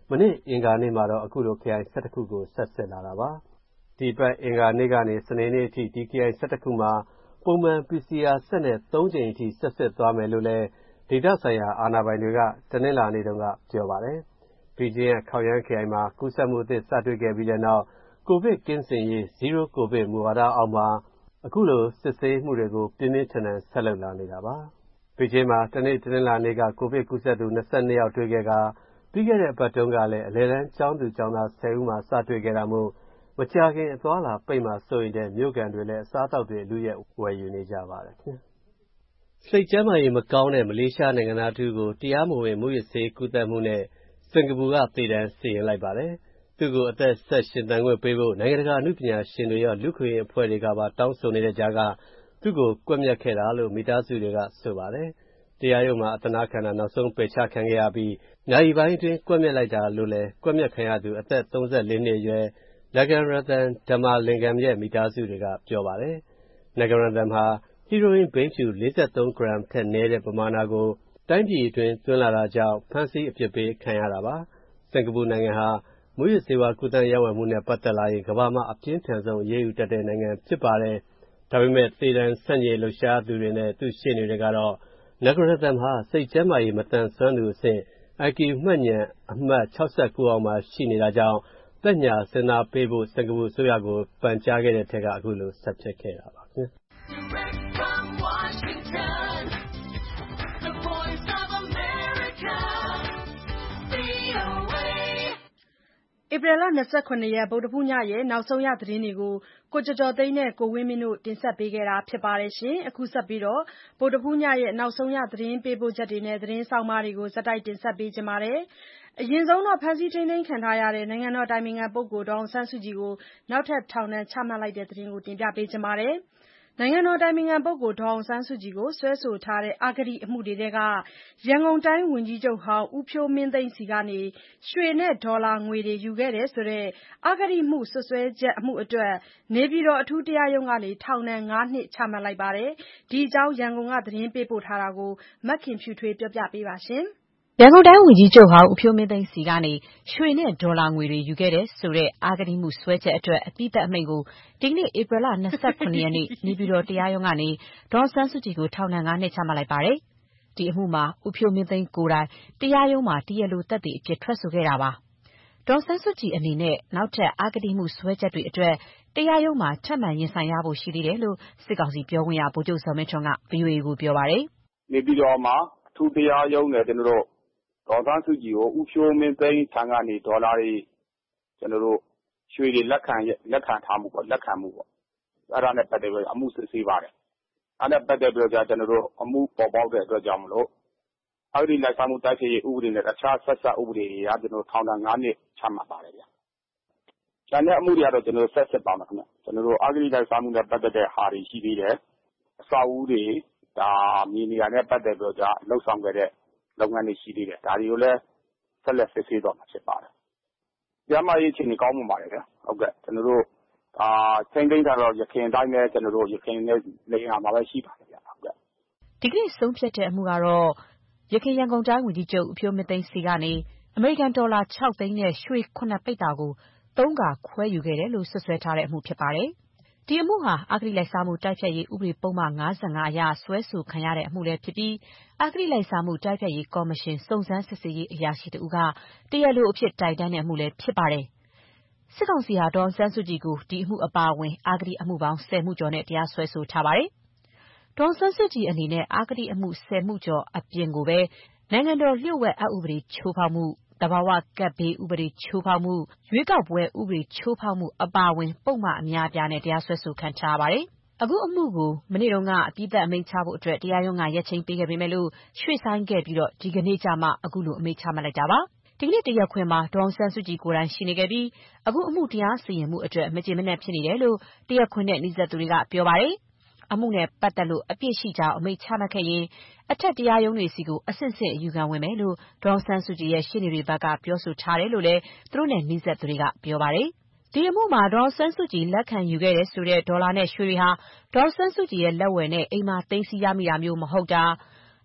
မနေ့အင်္ဂါနေ့မှာတော့အခုလိုခရိုင်၁၁ခုကိုဆက်စစ်လာတာပါ။ဒီပတ်အင်္ဂါနေ့ကနေစနေနေ့အထိဒီခရိုင်၁၁ခုမှာပုံမှန် P C R စက်နဲ့သုံးကြိမ်အထိဆက်စစ်သွားမယ်လို့လည်းဒေသဆိုင်ရာအာဏာပိုင်တွေကတနင်္လာနေ့တုန်းကပြောပါတယ်။ ဘီဂျင်းရဲ့ခေါင်ယန်းခရိုင်မှာကူးစက်မှုအသစ်စတွေ့ခဲ့ပြီးတဲ့နောက်ကိုဗစ်ကင်းစင်ရေး Zero COVID မူဝါဒအောက်မှာအခုလိုစစ်ဆေးမှုတွေကိုပြင်းပြင်းထန်ထန်ဆက်လုပ်လာနေတာပါ။ဘီဂျင်းမှာတနေ့တနင်္လာနေ့ကကိုဗစ်ကူးစက်သူ၂၂ယောက်တွေ့ခဲ့ကာပြီးခဲ့တဲ့အပတ်တုန်းကလည်းအလယ်တန်းကျောင်းသူကျောင်းသား၁၀ဦးမှာစတွေ့ခဲ့တာမို့မကြာခင်အသွားအလာပိတ်မှာစိုးရိမ်တဲ့မြို့ခံတွေလည်းအစားအသောက်တွေအလူရက်ဝယ်ယူနေကြပါတယ်ခင်ဗျ။စိတ်ကျန်းမာရေးမကောင်းတဲ့မလေးရှားနိုင်ငံသားတူကိုတရားမဝင်မူရစ်ဆေးကူးသတ်မှုနဲ့စင်ကာပူကသေဒဏ်စီရင်လိုက်ပါတယ်။သူ့ကိုအသက်ဆက်ရှင်သန်ခွင့်ပေးဖို့နိုင်ငံတကာအနုပညာရှင်တွေရောလူ့ခွင့်ရေးအဖွဲ့တွေကပါတောင်းဆိုနေတဲ့ကြားကသူ့ကိုကွပ်မျက်ခဲ့တာလို့မိသားစုတွေကဆိုပါတယ်။တရားရုံးမှာအသနားခံတာနောက်ဆုံးပယ်ချခံခဲ့ရပြီးနာရီပိုင်းအတွင်းကွပ်မျက်လိုက်တာလို့လည်းကွပ်မျက်ခံရသူအသက်၃၄နှစ်အရွယ် Nagaratan Dhammalingam ရဲ့မိသားစုတွေကပြောပါတယ်။ Nagaratan ဟာဟီရိုအင်းဘိန်းဖြူ၄၃ဂရမ်ထက်နည်းတဲ့ပမာဏကိုတိုင်းပြည်အတွင်းသွင်းလာတာကြောင့်ဖမ်းဆီးအပြစ်ပေးခံရတာပါ။စင်ကာပူနိုင်ငံဟာမူရစ်ဆေးဝါးကူးသန်းရောင်းဝယ်မှုနဲ့ပတ်သက်လာရင်ကမ္ဘာမှာအပြင်းထန်ဆုံးအရေးယူတတ်တဲ့နိုင်ငံဖြစ်ပါတယ်။ဒါပေမဲ့သေဒဏ်ဆန့်ကျင်လှုပ်ရှားသူတွေနဲ့သူ့ရှေ့နေတွေကတော့ Nagaratan ဟာစိတ်ကျန်းမာရေးမသန်စွမ်းသူအဆင့် I Q မှတ်ဉာဏ်အမှတ်၆၉အောက်မှာရှိနေတာကြောင့်သက်ညှာစဉ်းစားပေးဖို့စင်ကာပူအစိုးရကိုပန်ကြားခဲ့တဲ့ထက်ကအခုလိုဆက်ဖြစ်ခဲ့တာပါခင်ဗျာဧပြီလ၂၇ရက်ဗုဒ္ဓဟူးညရဲ့နောက်ဆုံးရသတင်းတွေကိုကိုကျော်ကျော်သိန်းနဲ့ကိုဝင်းမင်းတို့တင်ဆက်ပေးခဲ့တာဖြစ်ပါတယ်ရှင်။အခုဆက်ပြီးတော့ဗုဒ္ဓဟူးညရဲ့နောက်ဆုံးရသတင်းပေးပို့ချက်တွေနဲ့သတင်းဆောင်မတွေကိုဇက်တိုက်တင်ဆက်ပေးကြပါမယ်။အရင်ဆုံးတော့ဖမ်းဆီးထိန်းသိမ်းခံထားရတဲ့နိုင်ငံတော်တိုင်ပင်ခံပုဂ္ဂိုလ်ဒေါ်အောင်ဆန်းစုကြည်ကိုနောက်ထပ်ထောင်ဒဏ်ချမှတ်လိုက်တဲ့သတင်းကိုတင်ပြပေးကြပါမယ်။နိုင်ငံတော်တိုင်ပင်ခံပုဂ္ဂိုလ်ဒေါ်အောင်ဆန်းစုကြည်ကိုစွဲဆိုထားတဲ့အဂတိအမှုတွေထဲကရန်ကုန်တိုင်းဝန်ကြီးချုပ်ဟောင်းဦးဖြိုးမင်းသိန်းဆီကနေရွှေနဲ့ဒေါ်လာငွေတွေယူခဲ့တယ်ဆိုတဲ့အဂတိမှုစွပ်စွဲချက်အမှုအတွက်နေပြည်တော်အထူးတရားရုံးကနေထောင်ဒဏ်ငါးနှစ်ချမှတ်လိုက်ပါတယ်။ဒီအကြောင်းရန်ကုန်ကသတင်းပေးပို့ထားတာကိုမခင်ဖြူထွေးပြောပြပေးပါမယ်။ရန်ကုန်တိုင်းဝန်ကြီးချုပ်ဟောင်းဦးဖြိုးမင်းသိန်းဆီကနေရွှေနဲ့ဒေါ်လာငွေတွေယူခဲ့တယ်ဆိုတဲ့အဂတိမှုစွဲချက်အတွက်အပြီးသတ်အမိန့်ကိုဒီကနေ့ဧပြီလ၂၇ရက်နေ့နေပြည်တော်တရားရုံးကနေဒေါ်အောင်ဆန်းစုကြည်ကိုထောင်ဒဏ်ငါးနှစ်ချမှတ်လိုက်ပါတယ်။ဒီအမှုမှာဦးဖြိုးမင်းသိန်းကိုယ်တိုင်တရားရုံးမှာတရားလိုသက်သေအဖြစ်ထွက်ဆိုခဲ့တာပါ။ဒေါ်အောင်ဆန်းစုကြည်အနေနဲ့နောက်ထပ်အဂတိမှုစွဲချက်တွေအတွက်တရားရုံးမှာထပ်မံရင်ဆိုင်ရဖို့ရှိသေးတယ်လို့စစ်ကောင်စီပြောခွင့်ရဗိုလ်ချုပ်ဇော်မင်းထွန်းက ဗွီအိုအေကိုပြောပါတယ်။နေပြည်တော်မှာအထူးတရားရုံးနဲ့ကျွန်တော်တို့ဒေါ်အောင်ဆန်းစုကြည်ကိုဦးဖြိုးမင်းသိန်းထံကနေဒေါ်လာတွေကျွန်တော်တို့ရွှေတွေလက်ခံလက်ခံထားမှုပေါ့လက်ခံမှုပေါ့အဲ့ဒါနဲ့ပတ်သက်ပြီးအမှုစစ်ဆေးပါတယ်အဲ့ဒါပတ်သက်ပြီးတော့ကျွန်တော်တို့အမှုပေါ်ပေါက်တဲ့အတွက်ကြောင့်မလို့အဲ့ဒီလိုက်ဆောင်မှုတိုက်ဖျက်ရေးဥပဒေနဲ့တခြားဆက်ဆက်ဥပဒေတွေအရကျွန်တော်ထောင်ဒဏ်ငါးနှစ်ချမှတ်ပါတယ်ဗျာ။ကျန်တဲ့အမှုတွေကတော့ကျွန်တော်ဆက်ဆက်ပါမယ်ခင်ဗျ။ကျွန်တော်တို့အဂတိလိုက်ဆောင်မှုနဲ့ပတ်သက်တဲ့ဟာတွေရှိသေးတယ်။အဆောက်အဦတွေဒါမြေနေရာနဲ့ပတ်သက်ပြီးတော့လှုပ်ဆောင်ခဲ့တဲ့လုပ်ငန်းတွေရှိသေးတယ်ဒါတွေကိုလည်းဆက်လက်စစ်ဆေးတော့မှာဖြစ်ပါတယ်။ကျန်းမာရေးအခြေအနေကောင်းမှပါတယ်ဗျာ။ဟုတ်ကဲ့ကျွန်တော်တို့အာချိန်သိမ်းထားတော့ရခိုင်တိုင်းနဲ့ကျွန်တော်တို့ရခိုင်နဲ့နေရာမှာပဲရှိပါတယ်ဗျာ။ဟုတ်ကဲ့ဒီကနေ့ဆုံးဖြတ်တဲ့အမှုကတော့ရခိုင်ရန်ကုန်တိုင်းဝန်ကြီးချုပ်ဦးဖြိုးမင်းသိန်းစီကနေအမေရိကန်ဒေါ်လာ၆သိန်းနဲ့ရွှေခုနစ်ပိဿာကိုသုံးခါခွဲယူခဲ့တယ်လို့ဆွဆွဲထားတဲ့အမှုဖြစ်ပါတယ်။ဒီအမှုဟာအဂတိလိုက်စားမှုတိုက်ဖျက်ရေးဥပဒေပုဒ်မ၅၅အရစွဲဆိုခံရတဲ့အမှုလည်းဖြစ်ပြီးအဂတိလိုက်စားမှုတိုက်ဖျက်ရေးကော်မရှင်စုံစမ်းစစ်ဆေးရေးအရာရှိတဦးကတရားလိုအဖြစ်တိုင်တန်းတဲ့အမှုလည်းဖြစ်ပါတယ်။စစ်ကောင်စီဟာဒေါ်အောင်ဆန်းစုကြည်ကိုဒီအမှုအပါအဝင်အဂတိအမှုပေါင်း၁၀မှုကျော်နဲ့တရားစွဲဆိုထားပါတယ်။ဒေါ်အောင်ဆန်းစုကြည်အနေနဲ့အဂတိအမှု၁၀မှုကျော်အပြင်ကိုပဲနိုင်ငံတော်လျှို့ဝှက်အက်ဥပဒေချိုးဖောက်မှု၊သဘာဝကပ်ဘေးဥပဒေချိုးဖောက်မှု၊ရွေးကောက်ပွဲဥပဒေချိုးဖောက်မှုအပါအဝင်ပုဒ်မအများအပြားနဲ့တရားစွဲဆိုခံထားရပါတယ်။အခုအမှုကိုမနေ့တုန်းကအပြီးသတ်အမိန့်ချဖို့အတွက်တရားရုံးကရက်ချိန်းပေးခဲ့ပေမဲ့လို့ရွှေ့ဆိုင်းခဲ့ပြီးတော့ဒီကနေ့ကျမှအခုလိုအမိန့်ချမှတ်လိုက်တာပါ။ဒီကနေ့တရားခွင်မှာဒေါ်အောင်ဆန်းစုကြည်ကိုယ်တိုင်ရှိနေခဲ့ပြီးအခုအမှုတရားစီရင်မှုအတွက်မကျေမနပ်ဖြစ်နေတယ်လို့တရားခွင်နဲ့နှိစက်သူတွေကပြောပါတယ်။အမှုနဲ့ပတ်သက်လို့အပြစ်ရှိကြောင်းအမိန့်ချမှတ်ခဲ့ရင်အထက်တရားရုံးတွေစီကိုအဆင့်ဆင့်အယူခံဝင်မယ်လို့ဒေါ်အောင်ဆန်းစုကြည်ရဲ့ရှေ့နေတွေဘက်ကပြောဆိုထားတယ်လို့လည်းသူတို့နဲ့နှိစက်သူတွေကပြောပါတယ်။ဒီအမှုမှာဒေါ်အောင်ဆန်းစုကြည်လက်ခံယူခဲ့တဲ့ဆိုတဲ့ဒေါ်လာနဲ့ရွှေတွေဟာဒေါ်အောင်ဆန်းစုကြည်ရဲ့လက်ဝယ်နဲ့အိမ်မှာသိမ်းဆည်းရမိတာမျိုးမဟုတ်တာ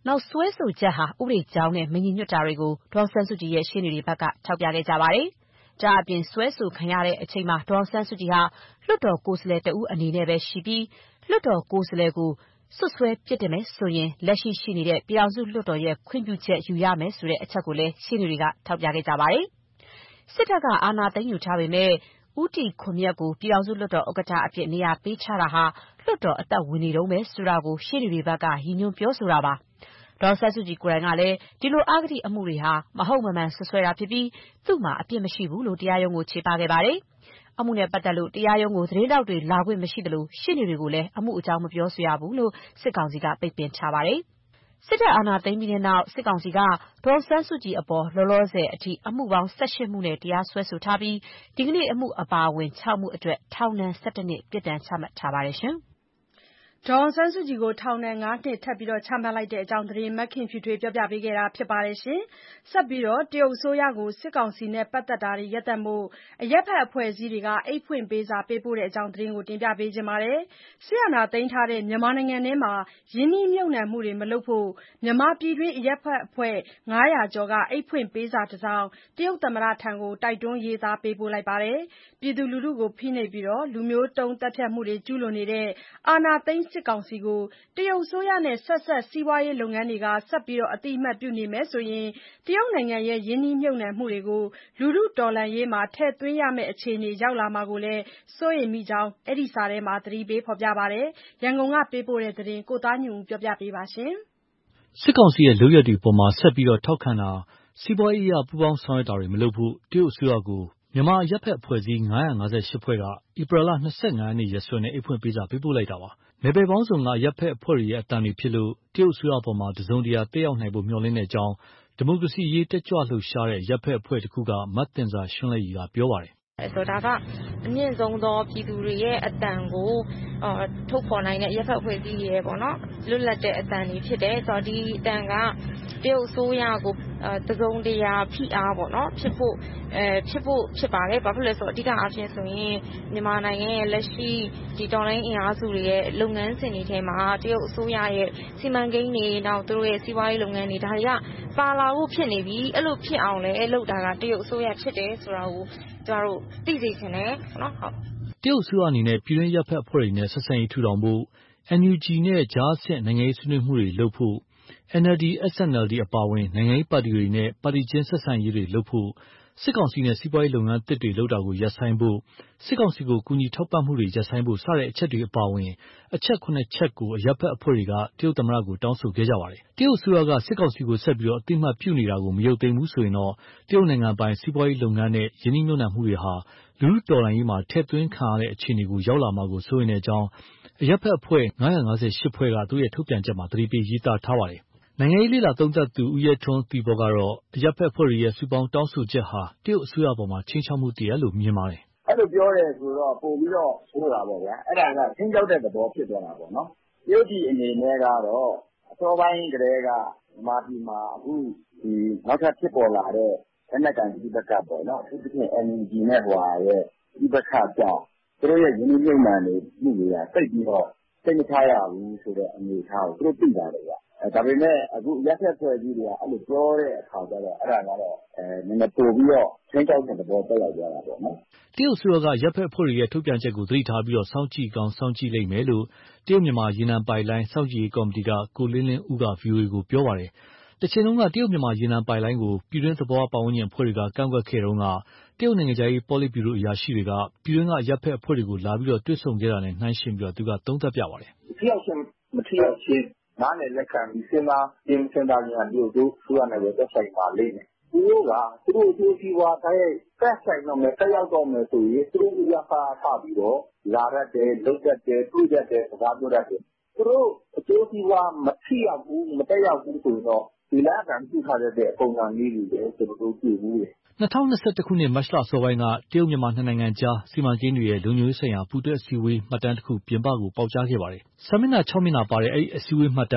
နောက်စွဲဆိုချက်ဟာဥပဒေကြောင်းနဲ့မညီညွတ်တာတွေကိုဒေါ်အောင်ဆန်းစုကြည်ရဲ့ရှေ့နေတွေဘက်ကထောက်ပြခဲ့ကြပါတယ်။ဒါအပြင်စွဲဆိုခံရတဲ့အချိန်မှာဒေါ်အောင်ဆန်းစုကြည်ဟာလွှတ်တော်ကိုယ်စားလှယ်တဦးအနေနဲ့ပဲရှိပြီးလွှတ်တော်ကိုယ်စားလှယ်ကိုစွပ်စွဲပြစ်တင်မယ်ဆိုရင်လက်ရှိရှိနေတဲ့ပြည်ထောင်စုလွှတ်တော်ရဲ့ခွင့်ပြုချက်ယူရမယ်ဆိုတဲ့အချက်ကိုလည်းရှင်းနေတွေကထောက်ပြခဲ့ကြပါတယ်။စစ်တပ်ကအာဏာသိမ်းယူထားပေမဲ့ဦးတီခွန်မြတ်ကိုပြည်ထောင်စုလွှတ်တော်ဥက္ကဋ္ဌအဖြစ်နေရာပေးချတာဟာလွှတ်တော်အသက်ဝင်နေတုန်းပဲဆိုတာကိုရှင်းနေတွေဘက်ကရည်ညွှန်းပြောဆိုတာပါ။ဒေါ်အောင်ဆန်းစုကြည်ကိုယ်တိုင်ကလည်းဒီလိုအဂတိအမှုတွေဟာမဟုတ်မမှန်ဆွဆွဲတာဖြစ်ပြီးသူ့မှာအပြစ်မရှိဘူးလို့တရားရုံးကိုချေပခဲ့ပါတယ်။အမှုနဲ့ပတ်သက်လို့တရားရုံးကိုသတင်းတောက်တွေလာခွင့်မရှိသလိုရှင်းနေတွေကိုလည်းအမှုအကြောင်းမပြောဆိုရဘူးလို့စစ်ကောင်စီကပိတ်ပင်ထားပါတယ်။စစ်တပ်အာဏာသိမ်းပြီးတဲ့နောက်စစ်ကောင်စီကဒေါ်အောင်ဆန်းစုကြည်အပေါ်လောလောဆယ်အထိအမှုပေါင်း၁၈မှုနဲ့တရားစွဲဆိုထားပြီးဒီကနေ့အမှုအပါအဝင်၆မှုအတွက်ထောင်ဒဏ်၁၁နှစ်ပြစ်ဒဏ်ချမှတ်ထားပါတယ်ရှင်။ဒေါ်အောင်ဆန်းစုကြည်ကိုထောင်ဒဏ်ငါးနှစ်ထပ်ပြီးချမှတ်လိုက်တဲ့အကြောင်းသတင်းမခင်ဖြူထွေးပြောပြပေးခဲ့တာဖြစ်ပါတယ်ရှင်။ဆက်ပြီးတော့တရုတ်အစိုးရကိုစစ်ကောင်စီနဲ့ပတ်သက်တာတွေရပ်တန့်ဖို့အရက်ဖက်အဖွဲ့အစည်းတွေကအိတ်ဖွင့်ပေးစာပေးပို့တဲ့အကြောင်းသတင်းကိုတင်ပြပေးခြင်းပါတယ်။ဆီယနာသိမ်းထားတဲ့မြန်မာနိုင်ငံထဲမှာယင်းနှိမ့်မြုပ်နှံမှုတွေမလုပ်ဖို့မြန်မာပြည်တွင်းအရက်ဖက်အဖွဲ့ငါးရာကျော်ကအိတ်ဖွင့်ပေးစာတစ်စောင်တရုတ်သမ္မတထံကိုတိုက်တွန်းရေးသားပေးပို့လိုက်ပါတယ်။ပြည်သူလူထုကိုဖိနှိပ်ပြီးလူမျိုးတုံးသတ်ဖြတ်မှုတွေကျူးလွန်နေတဲ့အာဏာသိမ်းစစ်ကောင်စီကိုတရုတ်အစိုးရနဲ့ဆက်စပ်စီးပွားရေးလုပ်ငန်းတွေကဆက်ပြီးအတိအမှတ်ပြုနေမယ်ဆိုရင်တရုတ်နိုင်ငံရဲ့ယင်းနှိမ့်မြုပ်နှံမှုတွေကိုလူထုတော်လှန်ရေးမှာထည့်သွင်းရမယ့်အခြေအနေရောက်လာမှာကိုလည်းစိုးရိမ်မိကြောင်းအဲ့ဒီစာထဲမှာသတိပေးဖော်ပြပါတယ်။ရန်ကုန်ကပေးပို့တဲ့သတင်းကိုသားညွန့်ဦးပြောပြပေးပါရှင်။စစ်ကောင်စီရဲ့လုပ်ရက်တွေပေါ်မှာဆက်ပြီးထောက်ခံတာစီးပွားရေးအရပူးပေါင်းဆောင်ရွက်တာတွေမလုပ်ဖို့တရုတ်အစိုးရကိုမြန်မာအရက်ဖက်အဖွဲ့အစည်းငါးရာငါးရှစ်ဖွဲ့ကဧပြီလ၂၅ရက်နေ့ရက်စွဲနဲ့အိတ်ဖွင့်ပေးစာပေးပို့လိုက်တာပါ။နယ်ပယ်ပေါင်းစုံကအရက်ဖက်အဖွဲ့တွေရဲ့အတန်တွေဖြစ်လို့တရုတ်အစိုးရပေါ်မှာတစုံတရာတက်ရောက်နိုင်ဖို့မျှော်လင့်တဲ့အကြောင်းဒီမိုကရေစီရေးတက်ကြွလှုပ်ရှားတဲ့အရက်ဖက်အဖွဲ့တစ်ခုကမတ်တင်စာရွှန်းလဲရီကပြောပါတယ်။ဆိုတော့ဒါကအမြင့်ဆုံးသောပြည်သူတွေရဲ့အတန်ကိုထုတ်ဖော်နိုင်တဲ့ရပ်ဖက်အဖွဲ့အစည်းတွေရဲ့ပေါ့နော်လွတ်လပ်တဲ့အတန်တွေဖြစ်တယ်ဆိုတော့ဒီအတန်ကတရုတ်အစိုးရကိုတစုံတရာဖိအားပေါ့နော်ဖြစ်ဖို့အဲဖြစ်ဖို့ဖြစ်ပါတယ်ဘာဖြစ်လဲဆိုတော့အဓိကအားဖြင့်ဆိုရင်မြန်မာနိုင်ငံရဲ့လက်ရှိဒီတော်လိုင်းအင်အားစုတွေရဲ့လုပ်ငန်းစဉ်တွေထဲမှာတရုတ်အစိုးရရဲ့စီမံကိန်းတွေနောက်သူတို့ရဲ့စီးပွားရေးလုပ်ငန်းတွေဒါတွေကပါလာဖို့ဖြစ်နေပြီအဲ့လိုဖြစ်အောင်လဲလုပ်တာကတရုတ်အစိုးရဖြစ်တယ်ဆိုတာကိုကျမတို့သိစေချင်တယ်နော်ဟုတ်တရုတ်အစိုးရအနေနဲ့ပြည်တွင်းရပ်ဖက်အဖွဲ့တွေနဲ့ဆက်ဆံရေးထူထောင်ဖို့ အန်ယူဂျီ နဲ့ကြားဆင့်နိုင်ငံရေးဆွေးနွေးမှုတွေလုပ်ဖို့ အန်အယ်လ်ဒီ အက်စ်အန်အယ်လ်ဒီ အပါအဝင်နိုင်ငံရေးပါတီတွေနဲ့ပါတီချင်းဆက်ဆံရေးတွေလုပ်ဖို့စစ်ကောင်စီနဲ့စီးပွားရေးလုပ်ငန်းသစ်တွေလုပ်တာကိုရပ်ဆိုင်းဖို့စစ်ကောင်စီကိုကူညီထောက်ပံ့မှုတွေရပ်ဆိုင်းဖို့စတဲ့အချက်တွေအပါအဝင်အချက်ခုနှစ်ချက်ကိုအရပ်ဖက်အဖွဲ့တွေကတရုတ်သမ္မတကိုတောင်းဆိုခဲ့ကြပါတယ်။တရုတ်အစိုးရကစစ်ကောင်စီကိုဆက်ပြီးအသိအမှတ်ပြုနေတာကိုမရုပ်သိမ်းဘူးဆိုရင်တော့တရုတ်နိုင်ငံပိုင်စီးပွားရေးလုပ်ငန်းနဲ့ယင်းနှိမ့်မြုပ်နှံမှုတွေဟာလူထုတော်လှန်ရေးမှာထည့်သွင်းခံရတဲ့အခြေအနေကိုရောက်လာမှာကိုစိုးရိမ်တဲ့အကြောင်းအရပ်ဖက်အဖွဲ့ငါးရာငါးရှစ်ဖွဲ့ကသူ့ရဲ့ထုတ်ပြန်ချက်မှာသတိပေးရေးသားထားပါတယ်။နိုင်ငံရေးလေ့လာသုံးသပ်သူဦးရဲထွန်းသီပေါ်ကတော့အရပ်ဖက်အဖွဲ့တွေရဲ့စုပေါင်းတောင်းဆိုချက်ဟာတရုတ်အစိုးရပေါ်မှာချိန်ချောက်မှုတည်းလို့မြင်ပါတယ်။အဲ့လိုပြောတယ်ဆိုတော့ပို့ပြီးတော့ဆိုးတာပေါ့ဗျာ။အဲ့ဒါကချင်းကြောက်တဲ့သဘောဖြစ်သွားတာပေါ့နော်။တရုတ်ပြည်အနေနဲ့ကတော့အစောပိုင်းကတည်းကမာပြည်မှာအခုဒီနောက်ထပ်ဖြစ်ပေါ်လာတဲ့လက်နက်ကန်ဒီဘက်ကပေါ့နော်။သူတို့ အန်ယူဂျီ နဲ့ဟွာရဲ့ဒီဘက်ကကြောင့်သူတို့ရဲ့ရင်းနှီးမြှုပ်နှံနေမှုတွေကစိတ်ပြီးတော့စိတ်မချရဘူးဆိုတဲ့အနေအထားကိုသူတို့သိတာလေဗျ။အဲဒါပေမဲ့အခုရက်ဆက်ဖွဲ့ကြီးတွေကအဲ့လိုပြောတဲ့အခါကျတော့အဲ့ဒါကတော့အဲနည်းနည်းပို့ပြီးတော့ချင်းချောက်တဲ့သဘောတက်ရောက်ကြတာပေါ့နော်တရုတ်ဆိုကရက်ဖက်အဖွဲ့တွေရဲ့ထုတ်ပြန်ချက်ကိုသတိထားပြီးတော့စောင့်ကြည့်ကောင်းစောင့်ကြည့်လိမ့်မယ်လို့တရုတ်မြန်မာရေနံပိုက်လိုင်းစောင့်ကြည့်ရေးကော်မတီကကိုလင်းလင်းဦးက ဗွီအိုအေကိုပြောပါတယ်တချိန်လုံးကတရုတ်မြန်မာရေနံပိုက်လိုင်းကိုပြည်တွင်းသဘောပတ်ဝန်းကျင်အဖွဲ့တွေကကန့်ကွက်ခဲ့တုန်းကတရုတ်နိုင်ငံသားရေးပေါ်လစ်ဗျူရိုအရာရှိတွေကပြည်တွင်းကရက်ဖက်အဖွဲ့တွေကိုလာပြီးတော့တွေ့ဆုံခဲ့တာနဲ့နှိုင်းယှဉ်ပြီးတော့သူကသုံးသပ်ပြပါတယ်။တယောက်ချင်းမထီရောက်ချင်းနားနဲ့လက်ခံပြီးစဉ်းစားပြင်ဆင်တာညာတရုတ်တို့ဆိုရမယ်သက်ဆိုင်ပါလိမ့်မယ်။သူတို့ကသူတို့အကျိုးစီးပွားတိုင်းသက်ဆိုင်တော့မယ်တက်ရောက်တော့မယ်ဆိုရင်သူတို့ကဖာဖပြီးတော့လာရတယ်လုပ်တတ်တယ်တွေ့တတ်တယ်စကားပြောတတ်တယ်။သူတို့အကျိုးစီးပွားမထီရောက်ဘူးမတက်ရောက်ဘူးဆိုတော့ဒီလကံပြုထားတဲ့အပုံစံလေးတွေလည်းကျွန်တော်တို့ကြည့်ဘူးလေ၂၀၂၁ခုနှစ်မတ်လအစောပိုင်းကတရုတ်မြန်မာနှစ်နိုင်ငံကြားစီမံကိန်းတွေရဲ့လုံခြုံရေးဆိုင်ရာပူးတွဲအစည်းအဝေးမှတ်တမ်းတစ်ခုပြင်ပကိုပေါက်ကြားခဲ့ပါတယ်။စာမျက်နှာ၆မျက်နှာပါတဲ့အဲဒီအစည်းအဝေးမှတ်တမ်းမှာ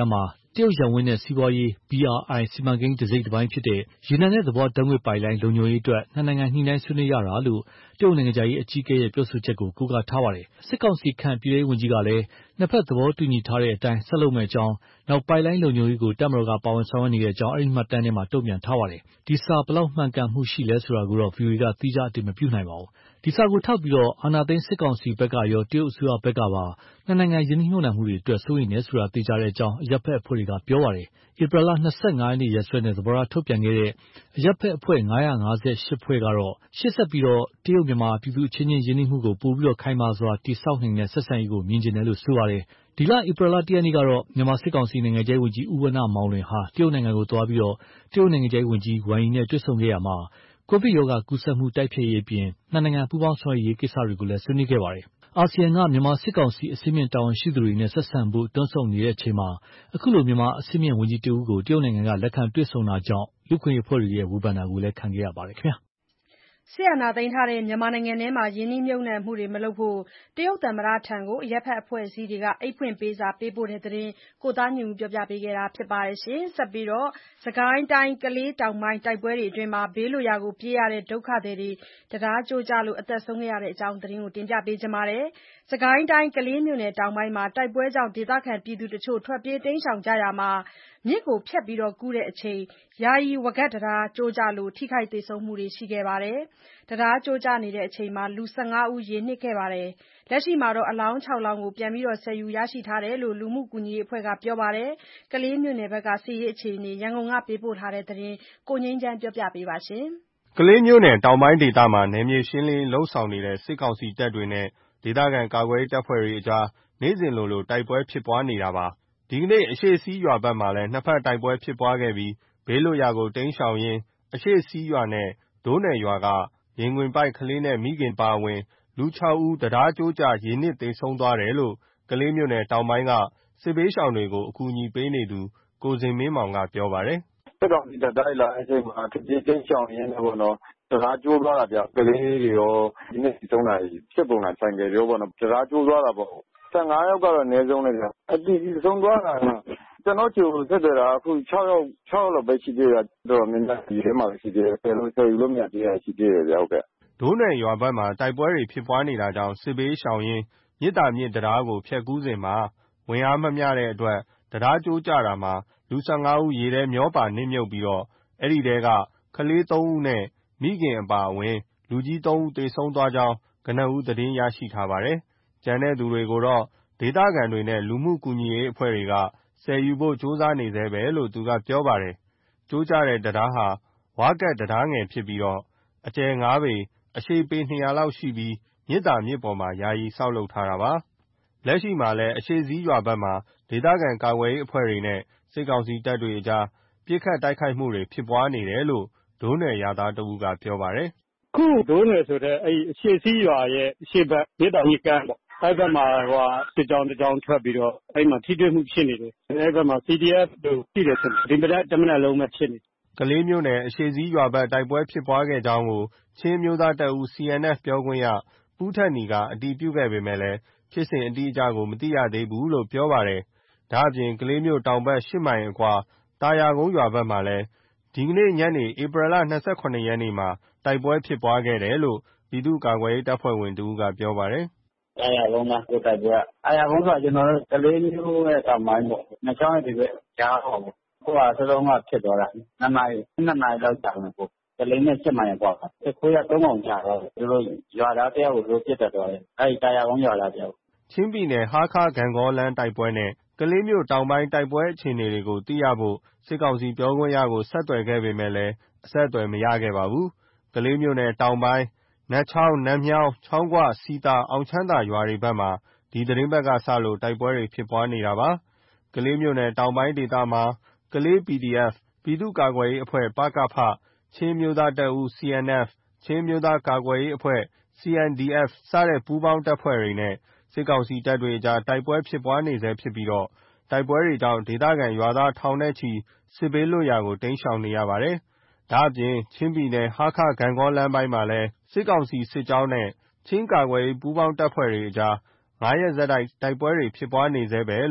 တရုတ်ရန်ဝင်းနဲ့စီးပွားရေး ဘီ အာ အိုင် စီမံကိန်းတစိတ်တပိုင်းဖြစ်တဲ့ရေနံနဲ့သဘာဝဓာတ်ငွေ့ပိုက်လိုင်းလုံခြုံရေးအတွက်နှစ်နိုင်ငံညှိနှိုင်းဆွေးနွေးရတာလို့တရုတ်နိုင်ငံခြားရေးအကြီးအကဲရဲ့ပြောဆိုချက်ကိုကိုးကားထားပါတယ်။စစ်ကောင်စီခန့်ပြည်ထောင်ရေးဝန်ကြီးကလည်းနှစ်ဖက်သဘောတူညီထားတဲ့အတိုင်းဆက်လုပ်မယ့်အကြောင်းနောက်ပိုက်လိုင်းလုံခြုံရေးကိုတပ်မတော်ကပါဝင်ဆောင်ရွက်နေတဲ့အကြောင်းအဲဒီမှတ်တမ်းထဲမှာတုံ့ပြန်ထားပါတယ်။ဒီစာဘယ်လောက်မှန်ကန်မှုရှိလဲဆိုတာကိုတော့ ဗွီအိုအေကသီးခြားအတည်မပြုနိုင်ပါဘူး။ဒီစာကိုထောက်ပြီးအာဏာသိမ်းစစ်ကောင်စီဘက်ကရောတရုတ်အစိုးရဘက်ကပါနှစ်နိုင်ငံယင်းနှိမ့်ညွှန်နှံမှုတွေအတွက်စိုးရိမ်တယ်ဆိုတာသေချာတဲ့အကြောင်းအရပ်ဘက်အဖွဲ့တွေကပြောပါတယ်။ဧပြီလ၂၅ရက်နေ့ရက်စွဲနဲ့သဘောထားထုတ်ပြန်ခဲ့တဲ့အရပ်ဘက်အဖွဲ့၅၅၈ဖွဲ့ကတော့ရှေ့ဆက်ပြီးတရုတ်မြန်မာပြည်သူအချင်းချင်းယင်းနှိမ့်မှုကိုပိုပြီးခိုင်မာစွာတည်ဆောက်နိုင်တဲ့ဆက်ဆံရေးကိုမြင်ချင်တယ်လို့ဆိုပါတယ်။ဒီလဧပြီလ၁ရက်နေ့ကတော့မြန်မာစစ်ကောင်စီနိုင်ငံခြားရေးဝန်ကြီးဦးဝဏ္ဏမောင်လွင်ဟာတရုတ်နိုင်ငံကိုသွားပြီးတရုတ်နိုင်ငံခြားရေးဝန်ကြီးဝမ်ယီနဲ့တွေ့ဆုံခဲ့ရာမှာကိုဗစ်ရောဂါကူးစက်မှုတိုက်ဖျက်ရေးအပြင်နှစ်နိုင်ငံပူးပေါင်းဆောင်ရွက်ရေးကိစ္စတွေကိုလည်းဆွေးနွေးခဲ့ပါတယ်။အာဆီယံကမြန်မာစစ်ကောင်စီအဆင့်မြင့်တာဝန်ရှိသူတွေနဲ့ဆက်ဆံဖို့တွန်းဆုံနေတဲ့အချိန်မှာအခုလိုမြန်မာအဆင့်မြင့်ဝန်ကြီးတဦးကိုတရုတ်နိုင်ငံကလက်ခံတွေ့ဆုံတာကြောင့်လူ့အခွင့်အရေးအဖွဲ့တွေရဲ့ဝေဖန်တာကိုလည်းခံခဲ့ရပါတယ်ခင်ဗျာ။စစ်အာဏာသိမ်းထားတဲ့မြန်မာနိုင်ငံထဲမှာရင်းနှီးမြှုပ်နှံမှုတွေမလုပ်ဖို့တရုတ်သမ္မတထံကိုအရပ်ဘက်အဖွဲ့အစည်းတွေကအိတ်ဖွင့်ပေးစာပေးပို့တဲ့သတင်းကိုသားညွန့်ဦးပြောပြပေးခဲ့တာဖြစ်ပါတယ်။ဆက်ပြီးတော့စစ်ကိုင်းတိုင်းကလေးတောင်ပိုင်းတိုက်ပွဲတွေအတွင်းဘေးလွတ်ရာကိုပြေးရတဲ့ဒုက္ခသည်တွေတံတားကျိုးကျလို့အသက်ဆုံးခဲ့ရတဲ့အကြောင်းသတင်းကိုတင်ပြပေးချင်ပါတယ်။စစ်ကိုင်းတိုင်းကလေးမြို့နယ်တောင်ပိုင်းမှာတိုက်ပွဲကြောင့်ဒေသခံပြည်သူတချို့ထွက်ပြေးတိမ်းရှောင်ကြရာမှာမြစ်ကိုဖြတ်ကူးချိန်ယာယီဝါးကပ်တံတားကျိုးကျလို့ထိခိုက်သေဆုံးမှုတွေရှိခဲ့ပါတယ်။တံတားကျိုးကျနေချိန်လူ၁၅ဦးရေနစ်ခဲ့ပါတယ်။လက်ရှိမှာအလောင်း၆လောင်းကိုပြန်ဆယ်ယူရရှိထားတယ်လို့လူမှုကူညီရေးအဖွဲ့ကပြောပါတယ်။ကလေးမြို့နယ်ဘက်ကစစ်ရေးအခြေအနေရန်ကုန်ကပေးပို့ထားတဲ့သတင်းကိုငြိမ်းချမ်းပြောပြပေးပါမယ်။ကလေးမြို့နယ်တောင်ပိုင်းဒေသမှာနယ်မြေရှင်းလင်းလုပ်ဆောင်နေတဲ့စစ်ကောင်စီတပ်တွေနဲ့ဒေသခံကာကွယ်ရေးတပ်ဖွဲ့တွေအကြားနေ့စဉ်လိုလိုတိုက်ပွဲဖြစ်ပွားနေတာပါ။ဒီကနေ့အရှေ့စီးရွာဘက်မှာလည်းနှစ်ဖက်တိုက်ပွဲဖြစ်ပွားခဲ့ပြီးဘေးလွတ်ရာကိုတိမ်းရှောင်ရင်းအရှေ့စီးရွာနဲ့ဒိုးနယ်ရွာကရင်ခွင်ပိုက်ကလေးနဲ့မိခင်ပါဝင်လူ၆ဦးတံတားကျိုးကျရေနစ်သေဆုံးသွားတယ်လို့ကလေးမြို့နယ်တောင်ပိုင်းကစစ်ဘေးရှောင်တွေကိုအကူအညီပေးနေသူကိုဇင်မင်းမောင်ကပြောပါတယ်။စစ်ကောင်စီတပ်တိုက်လာတဲ့အချိန်မှာတပြေးတိမ်းရှောင်ရင်းနဲ့ပေါ့နော်တံတားကျိုးသွားတာဗျကလေးတွေရောဒီနေ့ဒီဆုံးတာဖြစ်ပုံလားဆိုင်ကယ်ရောပေါ့နော်တံတားကျိုးသွားတာပေါ့၁၅ယောက်ကတော့အနည်းဆုံးလေဗျအတီးဆုံးသွားတာကျွန်တော်ချိုဆက်တယ်တာအခု၆ယောက်၆ယောက်လောက်ပဲရှိသေးတယ်တော့မင်းသားဒီထဲမှာရှိသေးတယ်ဆယ်လို့ဆယ်ယူလို့မရသေးတာရှိသေးတယ်ဗျဟုတ်ကဲ့ဒိုးနယ်ရွာဘက်မှာတိုက်ပွဲတွေဖြစ်ပွားနေတာကြောင့်စစ်ဘေးရှောင်ရင်းမြစ်တာမြစ်တရားကိုဖျက်ကူးစဉ်မှာဝင်အားမမျှတဲ့အတွက်တရားကျိုးကျတာမှာလူ၁၅ဦးရေထဲမျောပါနစ်မြုပ်ပြီးတော့အဲ့ဒီတဲကကလေး၃ဦးနဲ့မိခင်အပါအဝင်လူကြီး၃ဦးသေဆုံးသွားကြောင်းကနဦးသတင်းရရှိထားပါတယ်။ကျန်တဲ့သူတွေကိုတော့ဒေသခံတွေနဲ့လူမှုကူညီရေးအဖွဲ့တွေကဆယ်ယူဖို့စ조사နေသေးပဲလို့သူကပြောပါတယ်။ကျိုးကျတဲ့တရားဟာဝါကတ်တရားငယ်ဖြစ်ပြီးတော့အကျယ်၅ပေအရှည်ပေ၂၀၀လောက်ရှိပြီးမြစ်တာမြစ်ပေါ်မှာယာယီဆောက်လုပ်ထားတာပါ။လက်ရှိမှာလည်းအရှေ့စည်းရွာဘက်မှာဒေသခံကာကွယ်ရေးအဖွဲ့တွေနဲ့စစ်ကောင်စီတပ်တွေအကြားပစ်ခတ်တိုက်ခိုက်မှုတွေဖြစ်ပွားနေတယ်လို့ဒိုးနယ်ရွာသားတဦးကပြောပါတယ်။အခုဒိုးနယ်ဆိုတဲ့အဲ့အရှေ့စည်းရွာရဲ့အရှေ့ဘက်မြစ်တာမြစ်ကမ်းပေါ့အဲ့ဘက်မှာဟိုစစ်ကြောင်းတစ်ကြောင်းထွက်ပြီးတော့အဲ့မှာထိတွေ့မှုဖြစ်နေတယ်အဲ့ဘက်မှာ စီ ဒီ အက်ဖ် တို့ရှိတယ်ဆိုဒီမနက်တမနက်လုံးပဲဖြစ်နေကလေးမြို့နယ်အရှေ့စည်းရွာဘက်တိုက်ပွဲဖြစ်ပွားခဲ့ကြောင်းကိုချင်းမျိုးသားတပ်ဦး စီ အန် အက်ဖ် ပြောခွင့်ရပူးထက်နီကအတည်ပြုခဲ့ပေမဲ့ဖြစ်စဉ်အတိအကျကိုမသိရသေးဘူးလို့ပြောပါတယ်။ဒါ့အပြင်ကလေးမြို့တောင်ဘက်၈မိုင်အကွာတာယာကုန်းရွာဘက်မှာလည်းဒီကနေ့ညနေဧပြီလ၂၇ရက်နေ့မှာတိုက်ပွဲဖြစ်ပွားခဲ့တယ်လို့ပြည်သူ့ကာကွယ်ရေးတပ်ဖွဲ့ဝင်တဦးကပြောပါတယ်။တာယာကုန်းကကိုတိုက်ပွဲတာယာကုန်းဆိုကျွန်တော်တို့ကလေးမျိုးရဲ့တောင်ပိုင်းပေါ့နှစ်ချောင်းရဲ့ဒီဘက်ကြားဟောပေါ့ဟိုကစလုံးကဖြစ်သွားတာနှစ်နာရီနှစ်နာရီလောက်ကြာမယ်ပေါ့ကလေးနဲ့ချက်မှန်ရပေါ့တစ်ခွေးကသုံးအောင်ကြာတော့သူတို့ရွာသားတယောက်ကိုလိုပြစ်တတ်တော့တယ်အဲဒီတာယာကုန်းရွာသားတယောက်ချင်းပြည်နယ်ဟားခါးဂံကောလမ်းတိုက်ပွဲနဲ့ကလေးမြို့တောင်ပိုင်းတိုက်ပွဲအခြေအနေတွေကိုသိရဖို့စစ်ကောင်စီပြောခွင့်ရကိုဆက်သွယ်ခဲ့ပေမဲ့လည်းအဆက်အသွယ်မရခဲ့ပါဘူး။ကလေးမြို့နယ်တောင်ပိုင်းနတ်ချောင်းနတ်မြောင်းချောင်းကွစီတာအောင်ချမ်းသာရွာတွေဘက်မှာဒီသတင်းဘက်ကစလို့တိုက်ပွဲတွေဖြစ်ပွားနေတာပါ။ကလေးမြို့နယ်တောင်ပိုင်းဒေသမှာကလေး ပီ ဒီ အက်ဖ် ပြည်သူ့ကာကွယ်ရေးအဖွဲ့ပကဖချင်းမျိုးသားတပ်ဦး စီ အန် အက်ဖ် ချင်းမျိုးသားကာကွယ်ရေးအဖွဲ့ စီ အန် ဒီ အက်ဖ် စတဲ့ပူးပေါင်းတပ်ဖွဲ့တွေနဲ့စစ်ကောင်စီတပ်တွေအကြားတိုက်ပွဲဖြစ်ပွားနေဆဲဖြစ်ပြီးတော့တိုက်ပွဲတွေကြောင့်ဒေသခံရွာသားထောင်နဲ့ချီစစ်ဘေးလွတ်ရာကိုတိမ်းရှောင်နေရပါတယ်။ဒါ့အပြင်ချင်းပြည်နယ်ဟားခါးဂံကောလမ်းပိုင်းမှာလည်းစစ်ကောင်စီစစ်ကြောင်းနဲ့ချင်းကာကွယ်ရေးပူးပေါင်းတပ်ဖွဲ့တွေအကြား၅ရက်ဆက်တိုက်တိုက်ပွဲတွေဖြစ်ပွားနေဆဲပဲလို့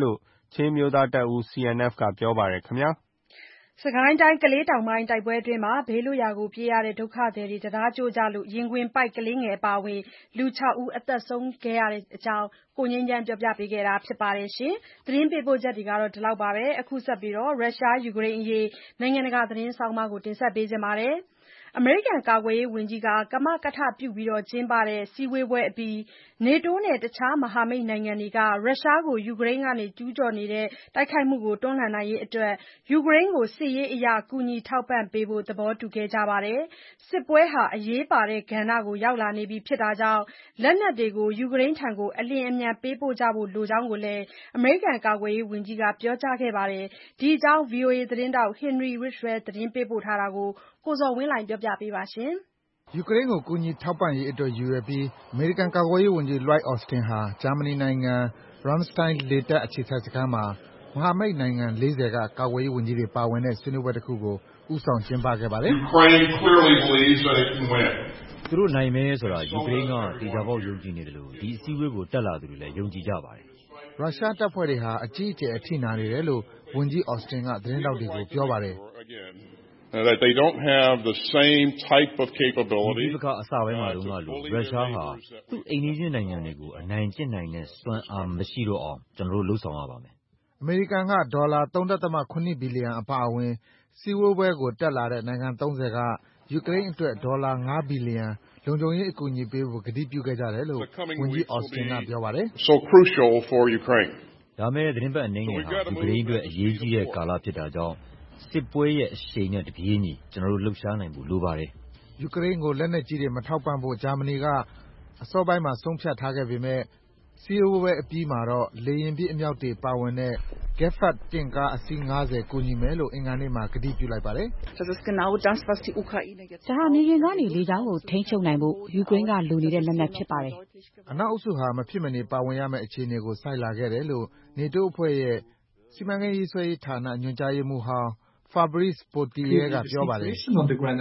ချင်းမျိုးသားတပ်ဦး C N F ကပြောပါတယ်ခင်ဗျာ။စစ်ကိုင်းတိုင်းကလေးတောင်ပိုင်းတိုက်ပွဲအတွင်းဘေးလွတ်ရာပြေးရတဲ့ဒုက္ခသည်တွေတံတားကျိုးကျလို့ရင်ခွင်ပိုက်ကလေးငယ်အပါအဝင်လူခြောက်ဦးအသက်ဆုံးခဲ့ရတဲ့အကြောင်းကိုငြိမ်းချမ်းပြောပြပေးခဲ့တာဖြစ်ပါတယ်။သတင်းပေးပို့ချက်ဒီလောက်ပါပဲ။အခုဆက်ပြီးရုရှားယူကရိန်းအရေးနိုင်ငံတကာသတင်းဆောင်းပါးကိုတင်ဆက်ပေးပါမယ်။အမေရိကန်ကာကွယ်ရေးဝန်ကြီးကကမကထပြုကျင်းပတဲ့စည်းဝေးပွဲအပြီး NATO နဲ့တခြားမဟာမိတ်နိုင်ငံတွေကရုရှားကိုယူကရိန်းကနေကျူးကျော်နေတဲ့တိုက်ခိုက်မှုကိုတွန်းလှန်နိုင်ရေးအတွက်ယူကရိန်းကိုစစ်ရေးအရကူညီထောက်ပံ့ပေးဖို့သဘောတူခဲ့ကြပါတယ်။စစ်ပွဲဟာအရေးပါတဲ့ကဏ္ဍကိုရောက်လာနေပြီဖြစ်တာကြောင့်လက်နက်တွေကိုယူကရိန်းထံအလျင်အမြန်ပေးပို့ကြဖို့လိုကြောင်းကိုလည်းအမေရိကန်ကာကွယ်ရေးဝန်ကြီးကပြောကြားခဲ့ပါတယ်။ဒီအကြောင်း ဗွီအိုအေသတင်းထောက် Henry Ridgwell သတင်းပေးပို့ထားတာကိုကိုဇော်ဝင်းလှိုင်ကပြောပြပေးပါမယ်။ယူကရိန်းကိုကူညီထောက်ပံ့ရေးအတွက်ရည်ရွယ်ပြီးအမေရိကန်ကာကွယ်ရေးဝန်ကြီး Lloyd Austin ဟာဂျာမနီနိုင်ငံ Ramstein လေတပ်အခြေစိုက်စခန်းမှာမဟာမိတ်နိုင်ငံလေးဆယ်ကကာကွယ်ရေးဝန်ကြီးတွေပါဝင်တဲ့ဆွေးနွေးပွဲတခုကိုဦးဆောင်ကျင်းပခဲ့ပါတယ်။ Ukraine clearly believes that it can win. သူတို့နိုင်မယ်ဆိုတာယူကရိန်းကသေချာပေါက်ယုံကြည်နေတယ်လို့ဒီအစည်းအဝေးကိုတက်လာသူတွေလည်းယုံကြည်ကြပါတယ်။ရုရှားတပ်ဖွဲ့တွေဟာအကြီးအကျယ်အထိနာနေတယ်လို့ဝန်ကြီး Austin ကသတင်းထောက်တွေကိုပြောပါတယ်။ that they don't have the same type of capability ဒီကအစပိုင်းမှာတုန်းကလို့ရုရှားဟာသူ့အိမ်နီးချင်းနိုင်ငံတွေကိုအနိုင်ကျင့်နိုင်တဲ့စွမ်းအားမရှိတော့အောင်ကျွန်တော်တို့လှုပ်ဆောင်ရပါမယ်။အမေရိကန်ကဒေါ်လာ ၃.၇ ဘီလီယံအပါအဝင်စည်းဝေးပွဲကိုတက်လာတဲ့နိုင်ငံသုံးဆယ်ကယူကရိန်းအတွက်ဒေါ်လာငါးဘီလီယံလုံခြုံရေးအကူအညီပေးဖို့ကတိပြုခဲ့ကြတယ်လို့ဝန်ကြီး Austin ကပြောပါတယ်။ so crucial for Ukraine ဒါမဲ့သတင်းပတ်အနည်းငယ်ဟာယူကရိန်းအတွက်အရေးကြီးတဲ့ကာလဖြစ်တာကြောင့်စစ်ပွဲရဲ့အရှိန်နဲ့တပြေးညီကျွန်တော်တို့လှုပ်ရှားနိုင်ဖို့လိုပါတယ်။ယူကရိန်းကိုလက်နက်ကြီးတွေမထောက်ပံ့ဖို့ဂျာမနီကအစောပိုင်းမှာဆုံးဖြတ်ထားခဲ့ပေမဲ့စည်းဝေးပွဲအပြီးမှာတော့လေယာဉ်ပစ်အမြောက်တွေပါဝင်တဲ့ Gepard တင့်ကားအစီးငါးဆယ်ကူညီမယ်လို့အင်္ဂါနေ့မှာကတိပြုလိုက်ပါတယ်။ဒါဟာမြေပြင်ကနေလေကြောင်းကိုထိန်းချုပ်နိုင်ဖို့ယူကရိန်းကလိုနေတဲ့လက်နက်ဖြစ်ပါတယ်။အနောက်အုပ်စုဟာမဖြစ်မနေပါဝင်ရမယ့်အခြေအနေကိုဆိုက်လာခဲ့တယ်လို့ NATO အဖွဲ့ရဲ့စီမံကိန်းရေးဆွဲရေးဌာနညွှန်ကြားရေးမှူးဟောင်း Fabrice Pottier ကပြောပါတယ်။မြေပြင်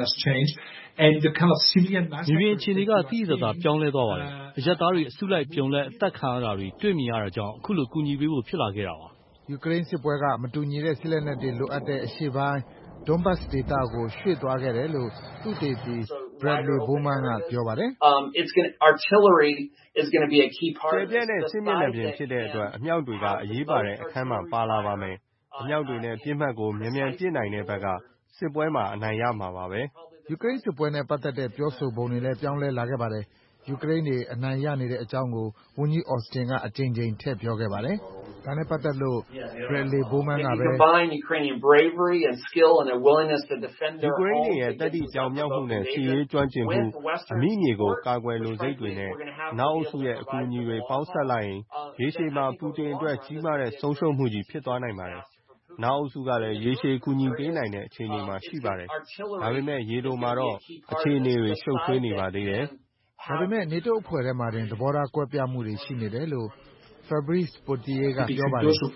အခြေအနေကသိသိသာသာပြောင်းလဲသွားပါတယ်။အရပ်သားတွေအစုလိုက်ပြုံလိုက်အသက်ခံရတာတွေတွေ့မြင်ရတာကြောင့်အခုလိုကူညီပေးဖို့ဖြစ်လာခဲ့တာပါ။ယူကရိန်းစစ်ပွဲကမတူညီတဲ့စစ်လက်နက်တွေလိုအပ်တဲ့အရှေ့ပိုင်း Donbas ဒေသကိုရွှေ့သွားခဲ့တယ်လို့သုတေသီ Bradley Bowman ကပြောပါတယ်။ artillery is going to be a key part ကျေပြန့်တဲ့စစ်မျက်နှာပြင်ဖြစ်တဲ့အတွက်အမြောက်တွေကအရေးပါတဲ့အခန်းမှာပါလာပါမယ်။အမြောက်တွေနဲ့ပြစ်မှတ်ကိုမြန်မြန်ပစ်နိုင်တဲ့ဘက်ကစစ်ပွဲမှာအနိုင်ရမှာပါပဲ။ယူကရိန်းစစ်ပွဲနဲ့ပတ်သက်တဲ့ပြောဆိုပုံတွေလည်းပြောင်းလဲလာခဲ့ပါတယ်။ယူကရိန်းတွေအနိုင်ရနေတဲ့အကြောင်းကိုဝန်ကြီး Austin ကအကြိမ်ကြိမ်ထည့်ပြောခဲ့ပါတယ်။ဒါနဲ့ပတ်သက်လို့ Bradley Bowman ကပဲယူကရိန်းတွေရဲ့တတ်သိပြောင်မြောက်မှုနဲ့စစ်ရေးကျွမ်းကျင်မှုအမိမြေကိုကာကွယ်လိုစိတ်တွေနဲ့နောက်အုပ်စုရဲ့အကူအညီတွေပေါင်းစပ်လိုက်ရင်ရေရှည်မှာပူတင်အတွက်ကြီးမားတဲ့ဆုံးရှုံးမှုကြီးဖြစ်သွားနိုင်ပါတယ်။နောက်အုပ်စုကလည်းရေရှည်ကူညီပေးနိုင်တဲ့အခြေအနေမှာရှိပါတယ်။ဒါပေမဲ့ရေတိုမှာတော့အခြေအနေတွေရှုပ်ထွေးနေပါသေးတယ်။ဒါပေမဲ့ NATO အဖွဲ့ထဲမှာတင်သဘောထားကွဲပြားမှုတွေရှိနေတယ်လို့ Fabrice Pottier ကပြောပါတယ်။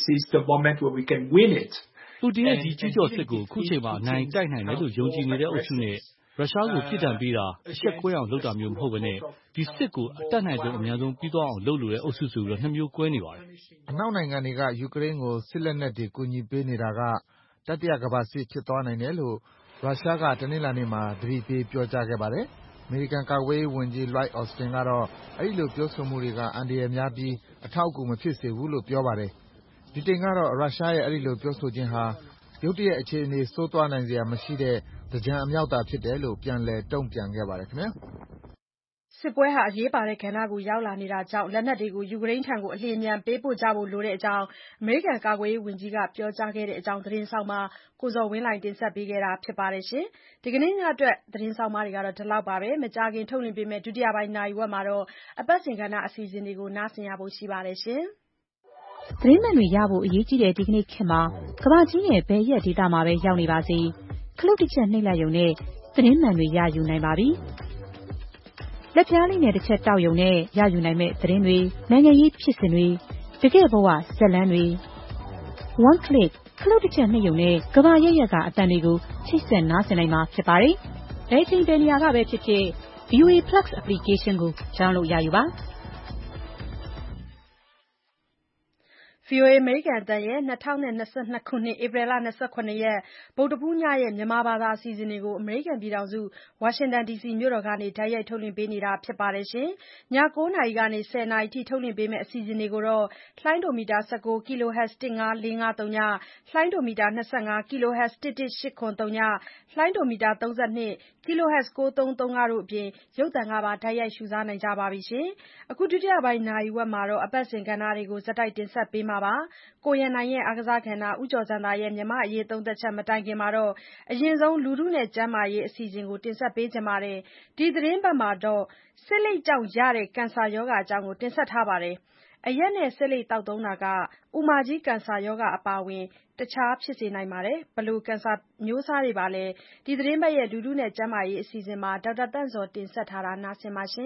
ပူတင်ရဲ့ဒီကျူးကျော်စစ်ကိုအခုချိန်မှာအနိုင်တိုက်နိုင်တယ်လို့ယုံကြည်နေတဲ့အုပ်စုနဲ့ရုရှားကိုပြစ်ဒဏ်ပေးတာအရှက်ခွဲအောင်လုပ်တာမျိုးမဟုတ်ဘဲနဲ့ဒီစစ်ကိုအတတ်နိုင်ဆုံးအများဆုံးပြီးသွားအောင်လုပ်လို့တဲ့အုပ်စုဆိုပြီးနှစ်မျိုးကွဲနေပါတယ်။အနောက်နိုင်ငံတွေကယူကရိန်းကိုစစ်လက်နက်တွေကူညီပေးနေတာကတတိယကမ္ဘာစစ်ဖြစ်သွားနိုင်တယ်လို့ရုရှားကတနင်္လာနေ့မှာသတိပေးပြောကြားခဲ့ပါတယ်။အမေရိကန်ကာကွယ်ရေးဝန်ကြီး Lloyd Austin ကတော့အဲဒီလိုပြောဆိုမှုတွေကအန္တရာယ်များပြီးအထောက်အကူမဖြစ်စေဘူးလို့ပြောပါတယ်။ဗြိတိန်ကတော့ရုရှားရဲ့အဲဒီလိုပြောဆိုခြင်းဟာရုတ်တရက်အခြေအနေဆိုးသွားနိုင်စရာမရှိတဲ့သင်္ကြန်အမြောက်သာဖြစ်တယ်လို့ပြန်လည်တုံ့ပြန်ခဲ့ပါတယ်ခင်ဗျာ။စစ်ပွဲဟာအရေးပါတဲ့ကဏ္ဍကိုရောက်လာနေတာကြောင့်လက်နက်တွေကိုယူကရိန်းထံအလျင်အမြန်ပေးပို့ကြဖို့လိုတဲ့အကြောင်းအမေရိကန်ကာကွယ်ရေးဝန်ကြီးကပြောကြားခဲ့တဲ့အကြောင်းသတင်းဆောင်းပါးကိုဇော်ဝင်းလှိုင်တင်ဆက်ပေးခဲ့တာဖြစ်ပါတယ်။ဒီကနေ့ညအတွက်သတင်းဆောင်းပါးတွေကတော့ဒီလောက်ပါပဲ။မကြာခင်ထုတ်လွှင့်ပေးမယ့်ဒုတိယပိုင်းနာရီဝက်မှာတော့အပတ်စဉ်ကဏ္ဍအစီအစဉ်တွေကိုနားဆင်ရဖို့ရှိပါတယ်ရှင်။သတင်းမှန်တွေရဖို့အရေးကြီးတဲ့ဒီကနေ့ခေတ်မှာကမ္ဘာကြီးရဲ့ဘယ်ရက်ဒေသမှာပဲရောက်နေပါစေခလုတ်တစ်ချက်နှိပ်လိုက်ရုံနဲ့သတင်းမှန်တွေရယူနိုင်ပါပြီ။လက်ပြားလေးနဲ့တစ်ချက်တောက်ရုံနဲ့ရယူနိုင်မဲ့သတင်းတွေနိုင်ငံရေးဖြစ်စဉ်တွေတကယ့်ဘဝဇာတ်လမ်းတွေ one click ခလုတ်တစ်ချက်နှိပ်ရုံနဲ့ကမ္ဘာရဲ့ရက်ကအတန်တွေကိုချိတ်ဆက်နားဆင်နိုင်မှာဖြစ်ပါတယ်။ဘယ်ချိန်ဘယ်နေရာကပဲဖြစ်ဖြစ် ဗီအိုအေ Plus application ကို download ရယူပါ။ဗွီအိုအေ အမေရိကန်အသံရဲ့ ၂၀၂၂ ခုနှစ် ဧပြီလ ၂၇ ရက် ဗုဒ္ဓဟူးညရဲ့ မြန်မာဘာသာအစီအစဉ်တွေကို အမေရိကန်ပြည်ထောင်စု ဝါရှင်တန်ဒီစီမြို့တော်ကနေ တိုက်ရိုက်ထုတ်လွှင့်ပေးနေတာဖြစ်ပါတယ်။ ည ၉ နာရီကနေ ၁၀ နာရီအထိ ထုတ်လွှင့်ပေးမယ့် အစီအစဉ်တွေကိုတော့ လှိုင်းဒိုမီတာ ၁၉ kHz ၁၅၄၅၀ လှိုင်းဒိုမီတာ ၂၅ kHz ၁၁၈၇၀ လှိုင်းဒိုမီတာ ၃၂ kHz ၉၃၃၅ တို့အပြင် ရုပ်သံကပါ တိုက်ရိုက်ရှုစားနိုင်ကြပါပြီ။ အခု ဒုတိယပိုင်း နာရီဝက်မှာတော့ အပတ်စဉ်ကဏ္ဍတွေကို ဆက်တိုက်တင်ဆက်ပေးမှာပါ။ ကိုရန်နိုင်ရဲ့ အားကစားကဏ္ဍ၊ ဦးကျော်ဇံသာရဲ့ မြန်မာ့အရေးသုံးသပ်ချက် မတိုင်ခင်မှာတော့ အရင်ဆုံး လူထုနဲ့ကျန်းမာရေးအစီအစဉ်ကို တင်ဆက်ပေးချင်ပါတယ်။ ဒီသီတင်းပတ်မှာတော့ ဆေးလိပ်ကြောင့်ရတဲ့ ကင်ဆာရောဂါအကြောင်း တင်ဆက်ထားပါတယ်။ အရက်နဲ့ ဆေးလိပ်သောက်သုံးတာက အူမကြီးကင်ဆာရောဂါအပါအဝင် တခြားဖြစ်စေနိုင်ပါတယ်။ ဘယ်လိုကင်ဆာအမျိုးအစားတွေပါလဲ။ ဒီသီတင်းပတ်ရဲ့ လူထုနဲ့ကျန်းမာရေးအစီအစဉ်မှာ ဒေါက်တာသန့်ဇော်တင်ဆက်ထားတာကို နားဆင်ပါ။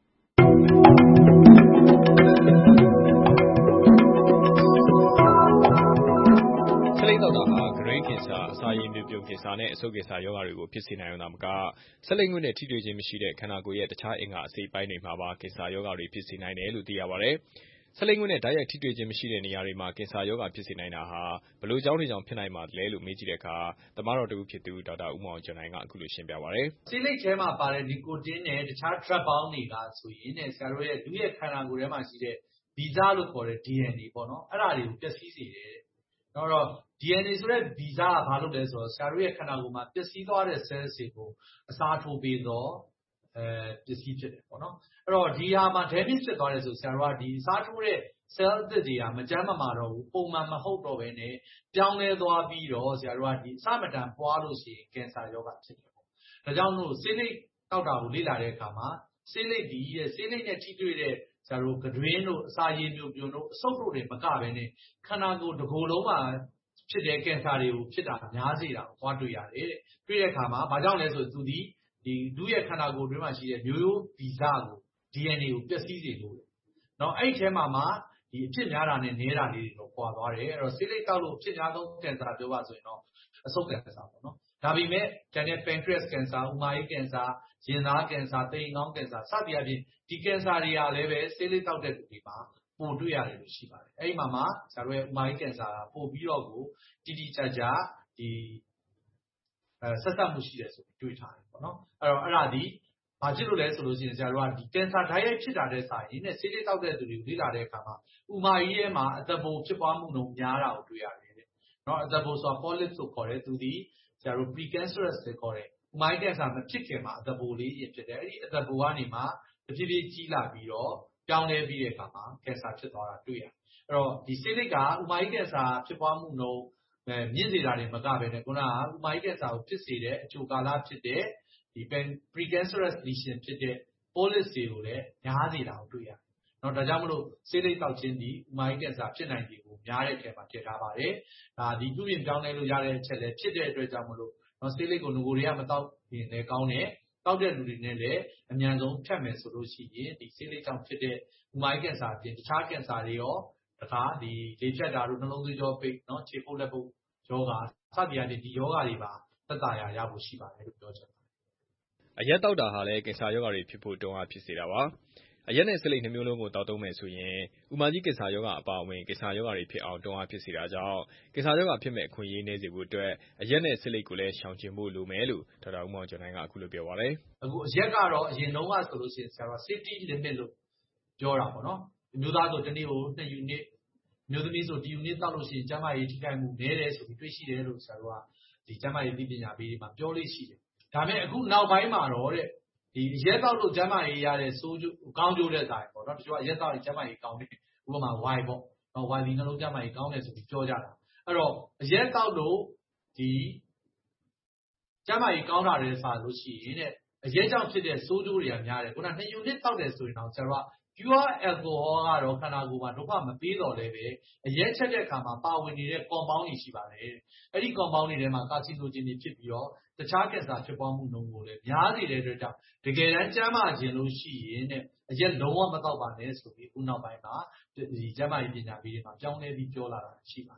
ဆေးလိပ်သောက်တာဟာ ခံတွင်းကင်ဆာ၊ အစာရည်မြေပြုံကင်ဆာနဲ့ အဆုတ်ကင်ဆာရောဂါတွေကို ဖြစ်စေနိုင်ရုံသာမက ဆေးလိပ်ငွေ့နဲ့ထိတွေ့ခြင်းမရှိတဲ့ ခန္ဓာကိုယ်ရဲ့တခြားအင်္ဂါအစိတ်အပိုင်းတွေမှာပါ ကင်ဆာရောဂါတွေဖြစ်စေနိုင်တယ်လို့သိရပါတယ်။ ဆေးလိပ်ငွေ့နဲ့တိုက်ရိုက်ထိတွေ့ခြင်းမရှိတဲ့နေရာတွေမှာ ကင်ဆာရောဂါဖြစ်စေနိုင်တာဟာ ဘယ်လိုအကြောင်းတွေကြောင့်ဖြစ်နိုင်ပါသလဲလို့မေးကြည့်တဲ့အခါ သမားတော်တဦးဖြစ်သူ ဒေါက်တာဦးမောင်ကျော်နိုင်က အခုလိုရှင်းပြပါတယ်။ ဆေးလိပ်ထဲမှာပါတဲ့ နီကိုတင်းနဲ့တခြား drug ပေါင်းတွေကဆိုရင်ဆရာတို့ရဲ့လူရဲ့ခန္ဓာကိုယ်ထဲမှာရှိတဲ့ ဗီဇလို့ခေါ်တဲ့ ဒီအန်အေ ပေါ့နော် အဲ့ဒါတွေကိုပျက်စီးစေတယ်။ နောက်တော့ ဒီအန်အေ ဆိုတဲ့ဗီဇကဘာလုပ်လဲဆိုတော့ ဆရာတို့ရဲ့ခန္ဓာကိုယ်မှာပျက်စီးသွားတဲ့ cells တွေကိုအစားထိုးပေးသောအဲပစ္စည်းဖြစ်တယ်ပေါ့နော်။ အဲ့တော့ဒီဟာမှာ damage ဖြစ်သွားတယ်ဆိုဆရာတို့ကဒီအစားထိုးတဲ့ cell အသစ်တွေကမကျန်းမမာတော့ဘူးပုံမှန်မဟုတ်တော့ဘဲနဲ့ပြောင်းလဲသွားပြီးတော့ဆရာတို့ကဒီအစမတန်ပွားလို့ရှိရင်ကင်ဆာရောဂါဖြစ်တယ်ပေါ့။ဒါကြောင့်မို့ဆေးလိပ်တောက်တာကိုလေ့လာတဲ့အခါမှာဆေးလိပ်ဒီရဲ့ဆေးလိပ်နဲ့ထိတွေ့တဲ့ဆရာတို့ကတွင်းတို့အစာရည်မြုပ်ပြုံတို့အဆုတ်တို့တွေမကဘဲနဲ့ခန္ဓာကိုယ်တစ်ကိုယ်လုံးမှာဖြစ်တဲ့ကင်ဆာတွေကိုဖြစ်တာများစေတာကိုသွားတွေ့ရတယ်တဲ့။တွေ့တဲ့အခါမှာဘာကြောင့်လဲဆိုသူဒီဒီလူရဲ့ခန္ဓာကိုယ်တွင်းမှာရှိတဲ့မျိုးရိုးဗီဇကို ဒီအန်အေ ကိုပျက်စီးစေလို့เนาะအဲ့ဒီထဲမှာမှဒီအဖြစ်များတာနဲ့နည်းတာလေးတွေတော့ကွာသွားတယ်။အဲ့တော့ဆေးလိပ်တောက်လို့အဖြစ်များဆုံးကင်ဆာပြောပါဆိုရင်တော့အဆုတ်ကင်ဆာပေါ့နော်။ဒါပေမဲ့ကျန်တဲ့ pancreas ကင်ဆာ၊အူမကြီးကင်ဆာ၊ရင်သားကင်ဆာ၊သအိမ်ခေါင်းကင်ဆာစသည်အားဖြင့်ဒီကင်ဆာတွေကလည်းပဲဆေးလိပ်တောက်တဲ့လူတွေမှာပိုတွေ့ရတယ်လို့ရှိပါတယ်။အဲ့ဒီမှာမှဆရာတို့ရဲ့အူမကြီးကင်ဆာကပိုပြီးတော့ကိုတိတိကျကျဒီအဲဆက်စပ်မှုရှိတယ်ဆိုပြီးတွေ့ထားတယ်ပေါ့နော်။အဲ့တော့အဲ့ဒါဒီဘာဖြစ်လို့လဲဆိုလို့ရှိရင်ဆရာတို့ကဒီကင်ဆာဓာတ်ရိုက်ဖြစ်တာတဲ့စာရင်းနဲ့ဆေးလိပ်တောက်တဲ့သူတွေကိုလေ့လာတဲ့အခါမှာအူမကြီးထဲမှာအသက်ဘိုးဖြစ်ပွားမှုနှုန်းများတာကိုတွေ့ရတယ်တဲ့။เนาะအသက်ဘိုးဆိုတာ polyp လို့ခေါ်တယ်သူဒီဆရာတို့ precancerous လို့ခေါ်တယ်။အူမကြီးကင်ဆာမဖြစ်ခင်မှာအသက်ဘိုးလေးဖြစ်တယ်။အဲ့ဒီအသက်ဘိုးကနေမှတဖြည်းဖြည်းကြီးလာပြီးတော့ပြောင်းလဲပြီးတဲ့အခါမှာကင်ဆာဖြစ်သွားတာတွေ့ရတယ်။အဲ့တော့ဒီဆေးလိပ်ကအူမကြီးကင်ဆာဖြစ်ပွားမှုနှုန်းအဲမြင့်စေတာတွေမကဘဲနဲ့ခုနကအူမကြီးကင်ဆာကိုဖြစ်စေတဲ့အကျိုးကာလဖြစ်တဲ့ဒီ precancerous lesion ဖြစ်တဲ့ polyp တွေကိုလည်းများစေတာကိုတွေ့ရတယ်။เนาะဒါကြောင့်မလို့ဆေးလိပ်တောက်ခြင်းဒီအူမကြီးကင်ဆာဖြစ်နိုင်ခြေကိုများတဲ့အထက်မှာထည့်ထားပါတယ်။ဒါဒီပြုပြင်ပြောင်းလဲလို့ရတဲ့အချက်လည်းဖြစ်တဲ့အတွက်ကြောင့်မလို့เนาะဆေးလိပ်ကိုငကိုတွေကမတောက်ရင်လည်းကောင်းတယ်။တောက်တဲ့လူတွေနဲ့လည်းအမြန်ဆုံးဖြတ်မယ်ဆိုလို့ရှိရင်ဒီဆေးလိပ်ကြောင့်ဖြစ်တဲ့အူမကြီးကင်ဆာအပြင်တခြားကင်ဆာတွေရောတခါဒီလေဖြတ်တာတို့နှလုံးသွေးကြောပိတ်เนาะခြေကုပ်လက်ကုပ်ယောဂစသည်အားဖြင့်ဒီယောဂတွေပါသက်သာရာရဖို့ရှိပါတယ်လို့ပြောချင်ပါတယ်။အရက်တောက်တာဟာလည်းကင်ဆာရောဂါတွေဖြစ်ဖို့တွန်းအားဖြစ်စေတာပါ။အရက်နဲ့ဆေးလိပ်နှစ်မျိုးလုံးကိုတောက်သုံးမယ်ဆိုရင်အူမကြီးကင်ဆာရောဂါအပါအဝင်ကင်ဆာရောဂါတွေဖြစ်အောင်တွန်းအားဖြစ်စေတာကြောင့်ကင်ဆာရောဂါဖြစ်မဲ့အခွင့်အရေးနည်းစေဖို့အတွက်အရက်နဲ့ဆေးလိပ်ကိုလည်းရှောင်ကျဉ်ဖို့လိုမယ်လို့ဒေါက်တာဦးမောင်ကျော်နိုင်ကအခုလိုပြောပါတယ်။အခုအရက်ကတော့အရင်တုန်းကဆိုလို့ရှိရင်ဆရာတို့ safety limit လို့ပြောတာပေါ့နော်။အမျိုးသားဆိုတနေ့ကိုနှစ်ယူနစ်အမျိုးသမီးဆိုတစ်ယူနစ်တောက်လို့ရှိရင်ကျန်းမာရေးထိခိုက်မှုနည်းတယ်ဆိုပြီးတွေ့ရှိတယ်လို့ဆရာတို့ကဒီကျန်းမာရေးသိပညာပေးတွေမှာပြောလို့ရှိတယ်။ဒါပေမဲ့အခုနောက်ပိုင်းမှာတော့တဲ့ဒီအရက်တောက်လို့ကျန်းမာရေးရတဲ့ဆိုးကျိုးကောင်းကျိုးတဲ့ဆိုင်ပေါ့နော်။တချို့ကအရက်တောက်ရင်ကျန်းမာရေးကောင်းတယ်။ဥပမာ wine ပေါ့နော် wine ဒီနှလုံးကျန်းမာရေးကောင်းတယ်ဆိုပြီးပြောကြတာ။အဲ့တော့အရက်တောက်လို့ဒီကျန်းမာရေးကောင်းတာတဲ့ဆိုလို့ရှိရင်တဲ့အရက်ကြောင့်ဖြစ်တဲ့ဆိုးကျိုးတွေကများတယ်။ခုနနှစ်ယူနစ်တောက်တယ်ဆိုရင်တော့ဆရာတို့က pure alcohol ကတော့ခန္ဓာကိုယ်မှာဒုက္ခမပေးတော့လည်းပဲအရက်ချက်တဲ့အခါမှာပါဝင်နေတဲ့ compound တွေရှိပါတယ်။အဲ့ဒီ compound တွေထဲမှာ carcinogen တွေဖြစ်ပြီးတော့တခြားကင်ဆာဖြစ်ပွားမှုနှုန်းကိုလည်းများစေတဲ့အတွက်ကြောင့်တကယ်တမ်းကျန်းမာခြင်းလို့ရှိရင်တဲ့အရက်လုံးဝမတောက်ပါနဲ့ဆိုပြီးခုနောက်ပိုင်းမှာဒီကျန်းမာရေးပညာပေးတွေမှာပြောင်းလဲပြီးပြောလာတာရှိပါတယ်။ ဒါ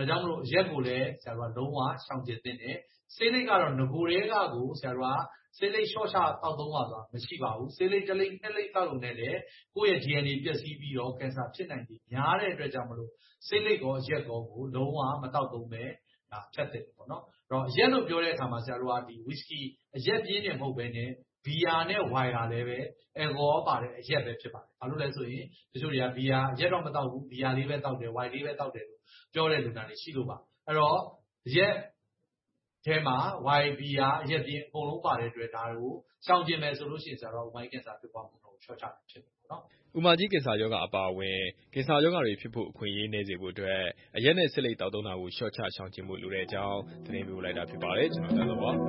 ဒါကြောင့်မလို့အရက်ကိုလည်းဆရာတို့ကလုံးဝရှောင်ကျဉ်သင့်တယ်ဆေးလိပ်ကတော့ငကိုတွေကကိုဆရာတို့ကဆေးလိပ်ရှော့ချတောက်သုံးပါဆိုတာမရှိပါဘူးဆေးလိပ်တစ်လိပ်နှစ်လိပ်တောက်လို့လည်းကိုယ့်ရဲ့ D N A ပျက်စီးပြီးတော့ကင်ဆာဖြစ်နိုင်တယ်များတဲ့အတွက်ကြောင့်မလို့ဆေးလိပ်ကောအရက်ကောကိုလုံးဝမတောက်သုံးပဲဒါဖြတ်တယ်ပေါ့နော်အဲ့တော့အရက်လို့ပြောတဲ့အခါမှာဆရာတို့ကဒီ whisky အရက်ပြင်းနေမဟုတ်ဘဲနဲ့ဘီယာနဲ့ဝိုင်ယာလည်းပဲအယ်ကိုဟောပါတဲ့အရက်ပဲဖြစ်ပါတယ်ဘာလို့လဲဆိုရင်တချို့တွေကဘီယာအရက်တော့မတောက်ဘူးဘီယာလေးပဲတောက်တယ်ဝိုင်လေးပဲတောက်တယ်လို့ပြောတဲ့လူနာတွေရှိလို့ပါအဲ့တော့ရက်ထဲမှာ Y B R အရက်ပြင်းအကုန်လုံးပါတဲ့အတွက်ဒါကိုရှောင်ကျင်မယ်ဆိုလို့ရှိရင်ဆရာတော်ဥမာကြီးကင်ဆာဖြစ်ပွားမှုကိုလျှော့ချနိုင်ဖြစ်တယ်နော်ဥမာကြီးကင်ဆာရောဂါအပါအဝင်ကင်ဆာရောဂါတွေဖြစ်ဖို့အခွင့်အရေးနည်းစေဖို့အတွက်အရက်နဲ့ဆက်လက်တောက်သုံးတာကိုလျှော့ချရှောင်ကျင်မှုလိုတဲ့အကြောင်းသတင်းပေးလိုက်တာဖြစ်ပါတယ်ကျွန်တော်တို့ပါ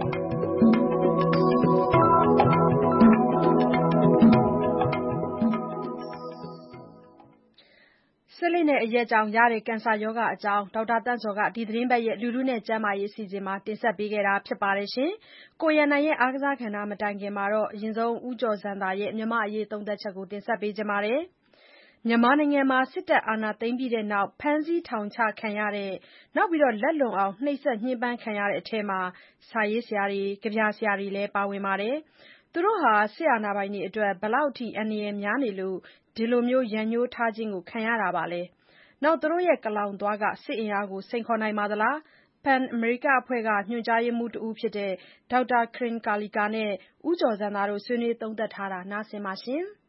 ဆေးလိပ်နဲ့အရက်ကြောင့်ရတဲ့ကင်ဆာရောဂါအကြောင်းဒေါက်တာသန့်ဇော်ကဒီသတင်းပတ်ရဲ့လူလူနဲ့ကျန်းမာရေးအစီအစဉ်မှာတင်ဆက်ပေးခဲ့တာဖြစ်ပါတယ်ရှင်။ကိုရန်နိုင်ရဲ့အားကစားခန္ဓာမတိုင်ခင်မှာတော့အရင်ဆုံးဦးကျော်စံသာရဲ့မြမအရေးသုံးသက်ချက်ကိုတင်ဆက်ပေးကြပါမယ်။မြန်မာနိုင်ငံမှာစစ်တပ်အာဏာသိမ်းပြီးတဲ့နောက်ဖမ်းဆီးထောင်ချခံရတဲ့နောက်ပြီးတော့လက်လွန်အောင်နှိပ်စက်ညှဉ်းပန်းခံရတဲ့အထက်မှာစာရေးဆရာတွေ၊ကြပြဆရာတွေလည်းပါဝင်ပါတယ်။သူတို့ဟာစစ်အာဏာပိုင်တွေအတွက်ဘလောက်ထိအန္တရာယ်များနေလို့ဒီလိုမျိုးရန်ညှိုးထားခြင်းကိုခံရတာပါလဲ။နောက်သူတို့ရဲ့ကလောင်သွားကစစ်အင်အားကိုစိန်ခေါ်နိုင်ပါသလား။ Pan America အဖွဲ့ကညွှန်ကြားရေးမှူးတဦးဖြစ်တဲ့ဒေါက်တာခရင်ကာလီကာနဲ့ဦးကျော်စံသာတို့ဆွေးနွေးသုံးသပ်ထားတာနားဆင်ပါရှင်။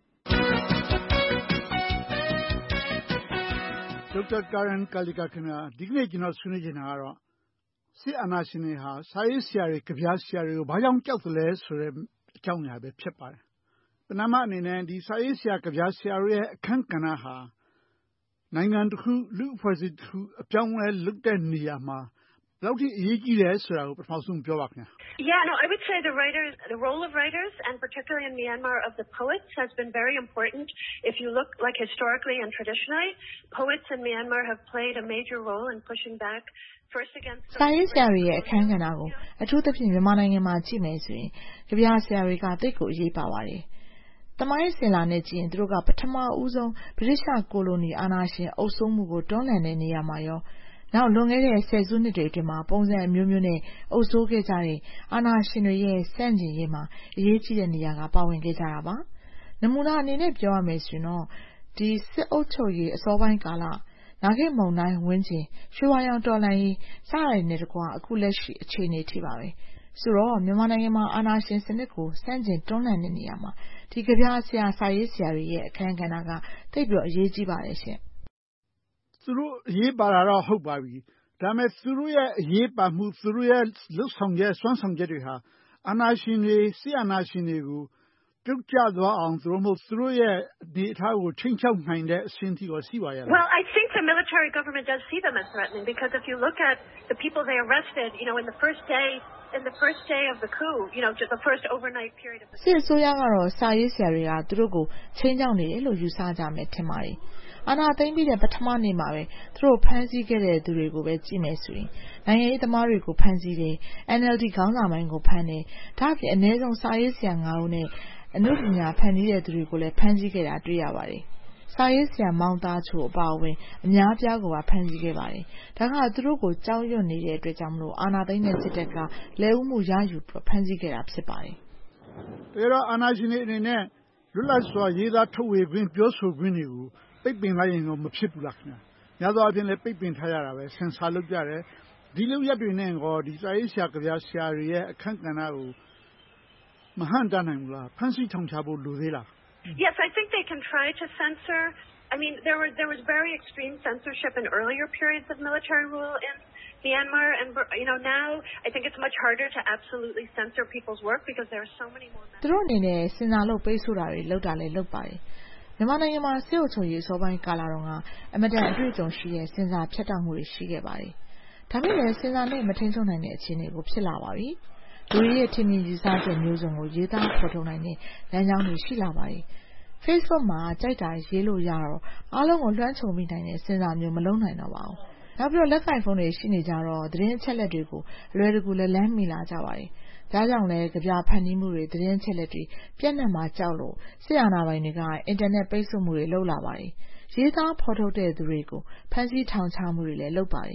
ဒေါက်တာကာရန်ကာလီကာခင်ဗျာဒီကနေ့ကျွန်တော်ဆွေးနွေးချင်တာကတော့စစ်အာဏာရှင်တွေဟာစာရေးဆရာတွေကြပြဆရာတွေကိုဘာကြောင့်ကြောက်သလဲဆိုတဲ့အကြောင်းအရာပဲဖြစ်ပါတယ်။ပဏာမအနေနဲ့ဒီစာရေးဆရာကြပြဆရာတွေရဲ့အခန်းကဏ္ဍဟာနိုင်ငံတစ်ခုလူအဖွဲ့အစည်းတစ်ခုအပြောင်းအလဲလုပ်တဲ့နေရာမှာဘယ်လောက်ထိအရေးကြီးတယ်ဆိုတာကိုပထမဆုံးပြောပါခင်ဗျာ Yeah, no, I would say the writers, the role of writers, and particularly in Myanmar of the poets, has been very important. If you look like historically and traditionally, poets in Myanmar have played a major role in pushing back first against. စာရေးဆရာတွေရဲ့အခန်းကဏ္ဍကိုအထူးသဖြင့်မြန်မာနိုင်ငံမှာကြည့်မယ်ဆိုရင်ကြပြဆရာတွေကတိတ်ကိုအရေးပါပါတယ်။တမိုင်းစင်လာနဲ့ကြည့်ရင်သူတို့ကပထမဦးဆုံးဗြိတိရှကိုလိုနီအာဏာရှင်အုပ်စိုးမှုကိုတွန်းလှန်တဲ့နေရာမှာရောနောက်လွန်ခဲ့တဲ့ဆယ်စုနှစ်တွေအတွင်းမှာပုံစံအမျိုးမျိုးနဲ့အုပ်စိုးခဲ့ကြတဲ့အာဏာရှင်တွေရဲ့စန့်ကျင်ရေးမှာအရေးကြီးတဲ့နေရာကပါဝင်ခဲ့ကြတာပါ။နမူနာအနေနဲ့ပြောရမယ်ဆိုရင်တော့ဒီစစ်အုပ်ချုပ်ရေးအစောပိုင်းကာလနာဂိမုန်တိုင်းဝင်းကျင်ရွှေဝါရောင်တော်လှန်ရေးစတဲ့နေတကွာအခုလက်ရှိအခြေအနေထိပါပဲ။ဆိုတော့မြန်မာနိုင်ငံမှာအာဏာရှင်စနစ်ကိုစန့်ကျင်တွန်းလှန်တဲ့နေရာမှာဒီကြပြဆရာစာရေးဆရာတွေရဲ့အခန်းကဏ္ဍကတိတ်ပြီးအရေးကြီးပါတယ်ရှင်။သူတို့အရေးပါတာတော့ဟုတ်ပါပြီ။ဒါပေမဲ့သူတို့ရဲ့အရေးပါမှုသူတို့ရဲ့လှုပ်ဆောင်ချက်စွမ်းဆောင်ချက်တွေဟာအာဏာရှင်တွေစစ်အာဏာရှင်တွေကိုပြုတ်ကျသွားအောင်သူတို့မဟုတ်သူတို့ရဲ့ဒီအထားကိုချိန်ချောက်နိုင်တဲ့အဆင့်ထိကိုရှိပါရဲ့လား Well, I think the military government does see them as threatening because if you look at the people they arrested, you know, in the first day in the first day of the coup, you know, just the first overnight period of the စစ်အစိုးရကတော့စာရေးဆရာတွေကသူတို့ကိုချိန်ချောက်နေတယ်လို့ယူဆကြမယ်ထင်ပါတယ်။အာဏာသိမ်းပြီးတဲ့ပထမနေ့မှာပဲသူတို့ဖမ်းဆီးခဲ့တဲ့သူတွေကိုပဲကြည့်မယ်ဆိုရင်နိုင်ငံရေးသမားတွေကိုဖမ်းဆီးတယ် N L D ခေါင်းဆောင်ပိုင်းကိုဖမ်းတယ်ဒါ့အပြင်အနည်းဆုံးစာရေးဆရာငါးဦးနဲ့အနုပညာဖန်တီးတဲ့သူတွေကိုလည်းဖမ်းဆီးခဲ့တာတွေ့ရပါတယ်။စာရေးဆရာမောင်သားချိုအပါအဝင်အများပြားကိုပါဖမ်းဆီးခဲ့ပါတယ်။ဒါကသူတို့ကိုကြောက်ရွံ့နေတဲ့အတွက်ကြောင့်မလို့အာဏာသိမ်းတဲ့စစ်တပ်ကလက်ဦးမှုရယူပြီးဖမ်းဆီးခဲ့တာဖြစ်ပါတယ်။ဒါတော့အာဏာရှင်တွေအနေနဲ့လွတ်လပ်စွာရေးသားထုတ်ဝေခွင့်ပြောဆိုခွင့်တွေကိုပိတ်ပင်လိုက်ရင်တော့မဖြစ်ဘူးလားခင်ဗျာ။များသောအားဖြင့်လည်းပိတ်ပင်ထားရတာပဲဆင်ဆာလုပ်ကြတယ်။ဒီလိုရက်တွေနဲ့ကောဒီစာရေးဆရာကြပြဆရာတွေရဲ့အခန်းကဏ္ဍကိုမဟန်တာနိုင်ဘူးလားဖန်ဆီးထောင်ချဖို့လိုသေးလား Yes, I think they can try to censor. I mean, there were there was very extreme censorship in earlier periods of military rule in Myanmar, and you know now I think it's much harder to absolutely censor people's work because there are so many more. သူတို့အနေနဲ့စဉ်းစားလို့ပိတ်ဆို့တာတွေလုပ်တာလည်းလုပ်ပါတယ်။မြန်မာနိုင်ငံမှာစစ်အုပ်ချုပ်ရေးအစောပိုင်းကာလတုန်းကအမတန်အတွေ့အကြုံရှိတဲ့စဉ်းစားဖြတ်တောက်မှုတွေရှိခဲ့ပါတယ်။ဒါပေမဲ့စဉ်းစားနဲ့မထိန်ချုပ်နိုင်တဲ့အခြေအနေကိုဖြစ်လာပါပြီ။လူတွေရဲ့ထင်မြင်ယူဆချက်မျိုးစုံကိုရေးသားဖော်ထုတ်နိုင်တဲ့လမ်းကြောင်းတွေရှိလာပါတယ်။ Facebook မှာကြိုက်တာရေးလို့ရတော့အားလုံးကိုလွှမ်းခြုံမိနိုင်တဲ့စဉ်းစားမျိုးမလုံးနိုင်တော့ပါဘူး။နောက်ပြီးတော့လက်ကိုင်ဖုန်းတွေရှိနေကြတော့သတင်းအချက်လက်တွေကိုအလွယ်တကူလက်လန်းမိလာကြပါတယ်။ဒါကြောင့်လည်းကြပြဖန်တီးမှုတွေသတင်းချက်လက်တွေပြန့်နှံ့မှာကြောက်လို့စစ်အာဏာပိုင်တွေကအင်တာနက်ပိတ်ဆို့မှုတွေလုပ်လာပါတယ်။ရေးသားဖော်ထုတ်တဲ့သူတွေကိုဖမ်းဆီးထောင်ချမှုတွေလည်းလုပ်ပါတယ်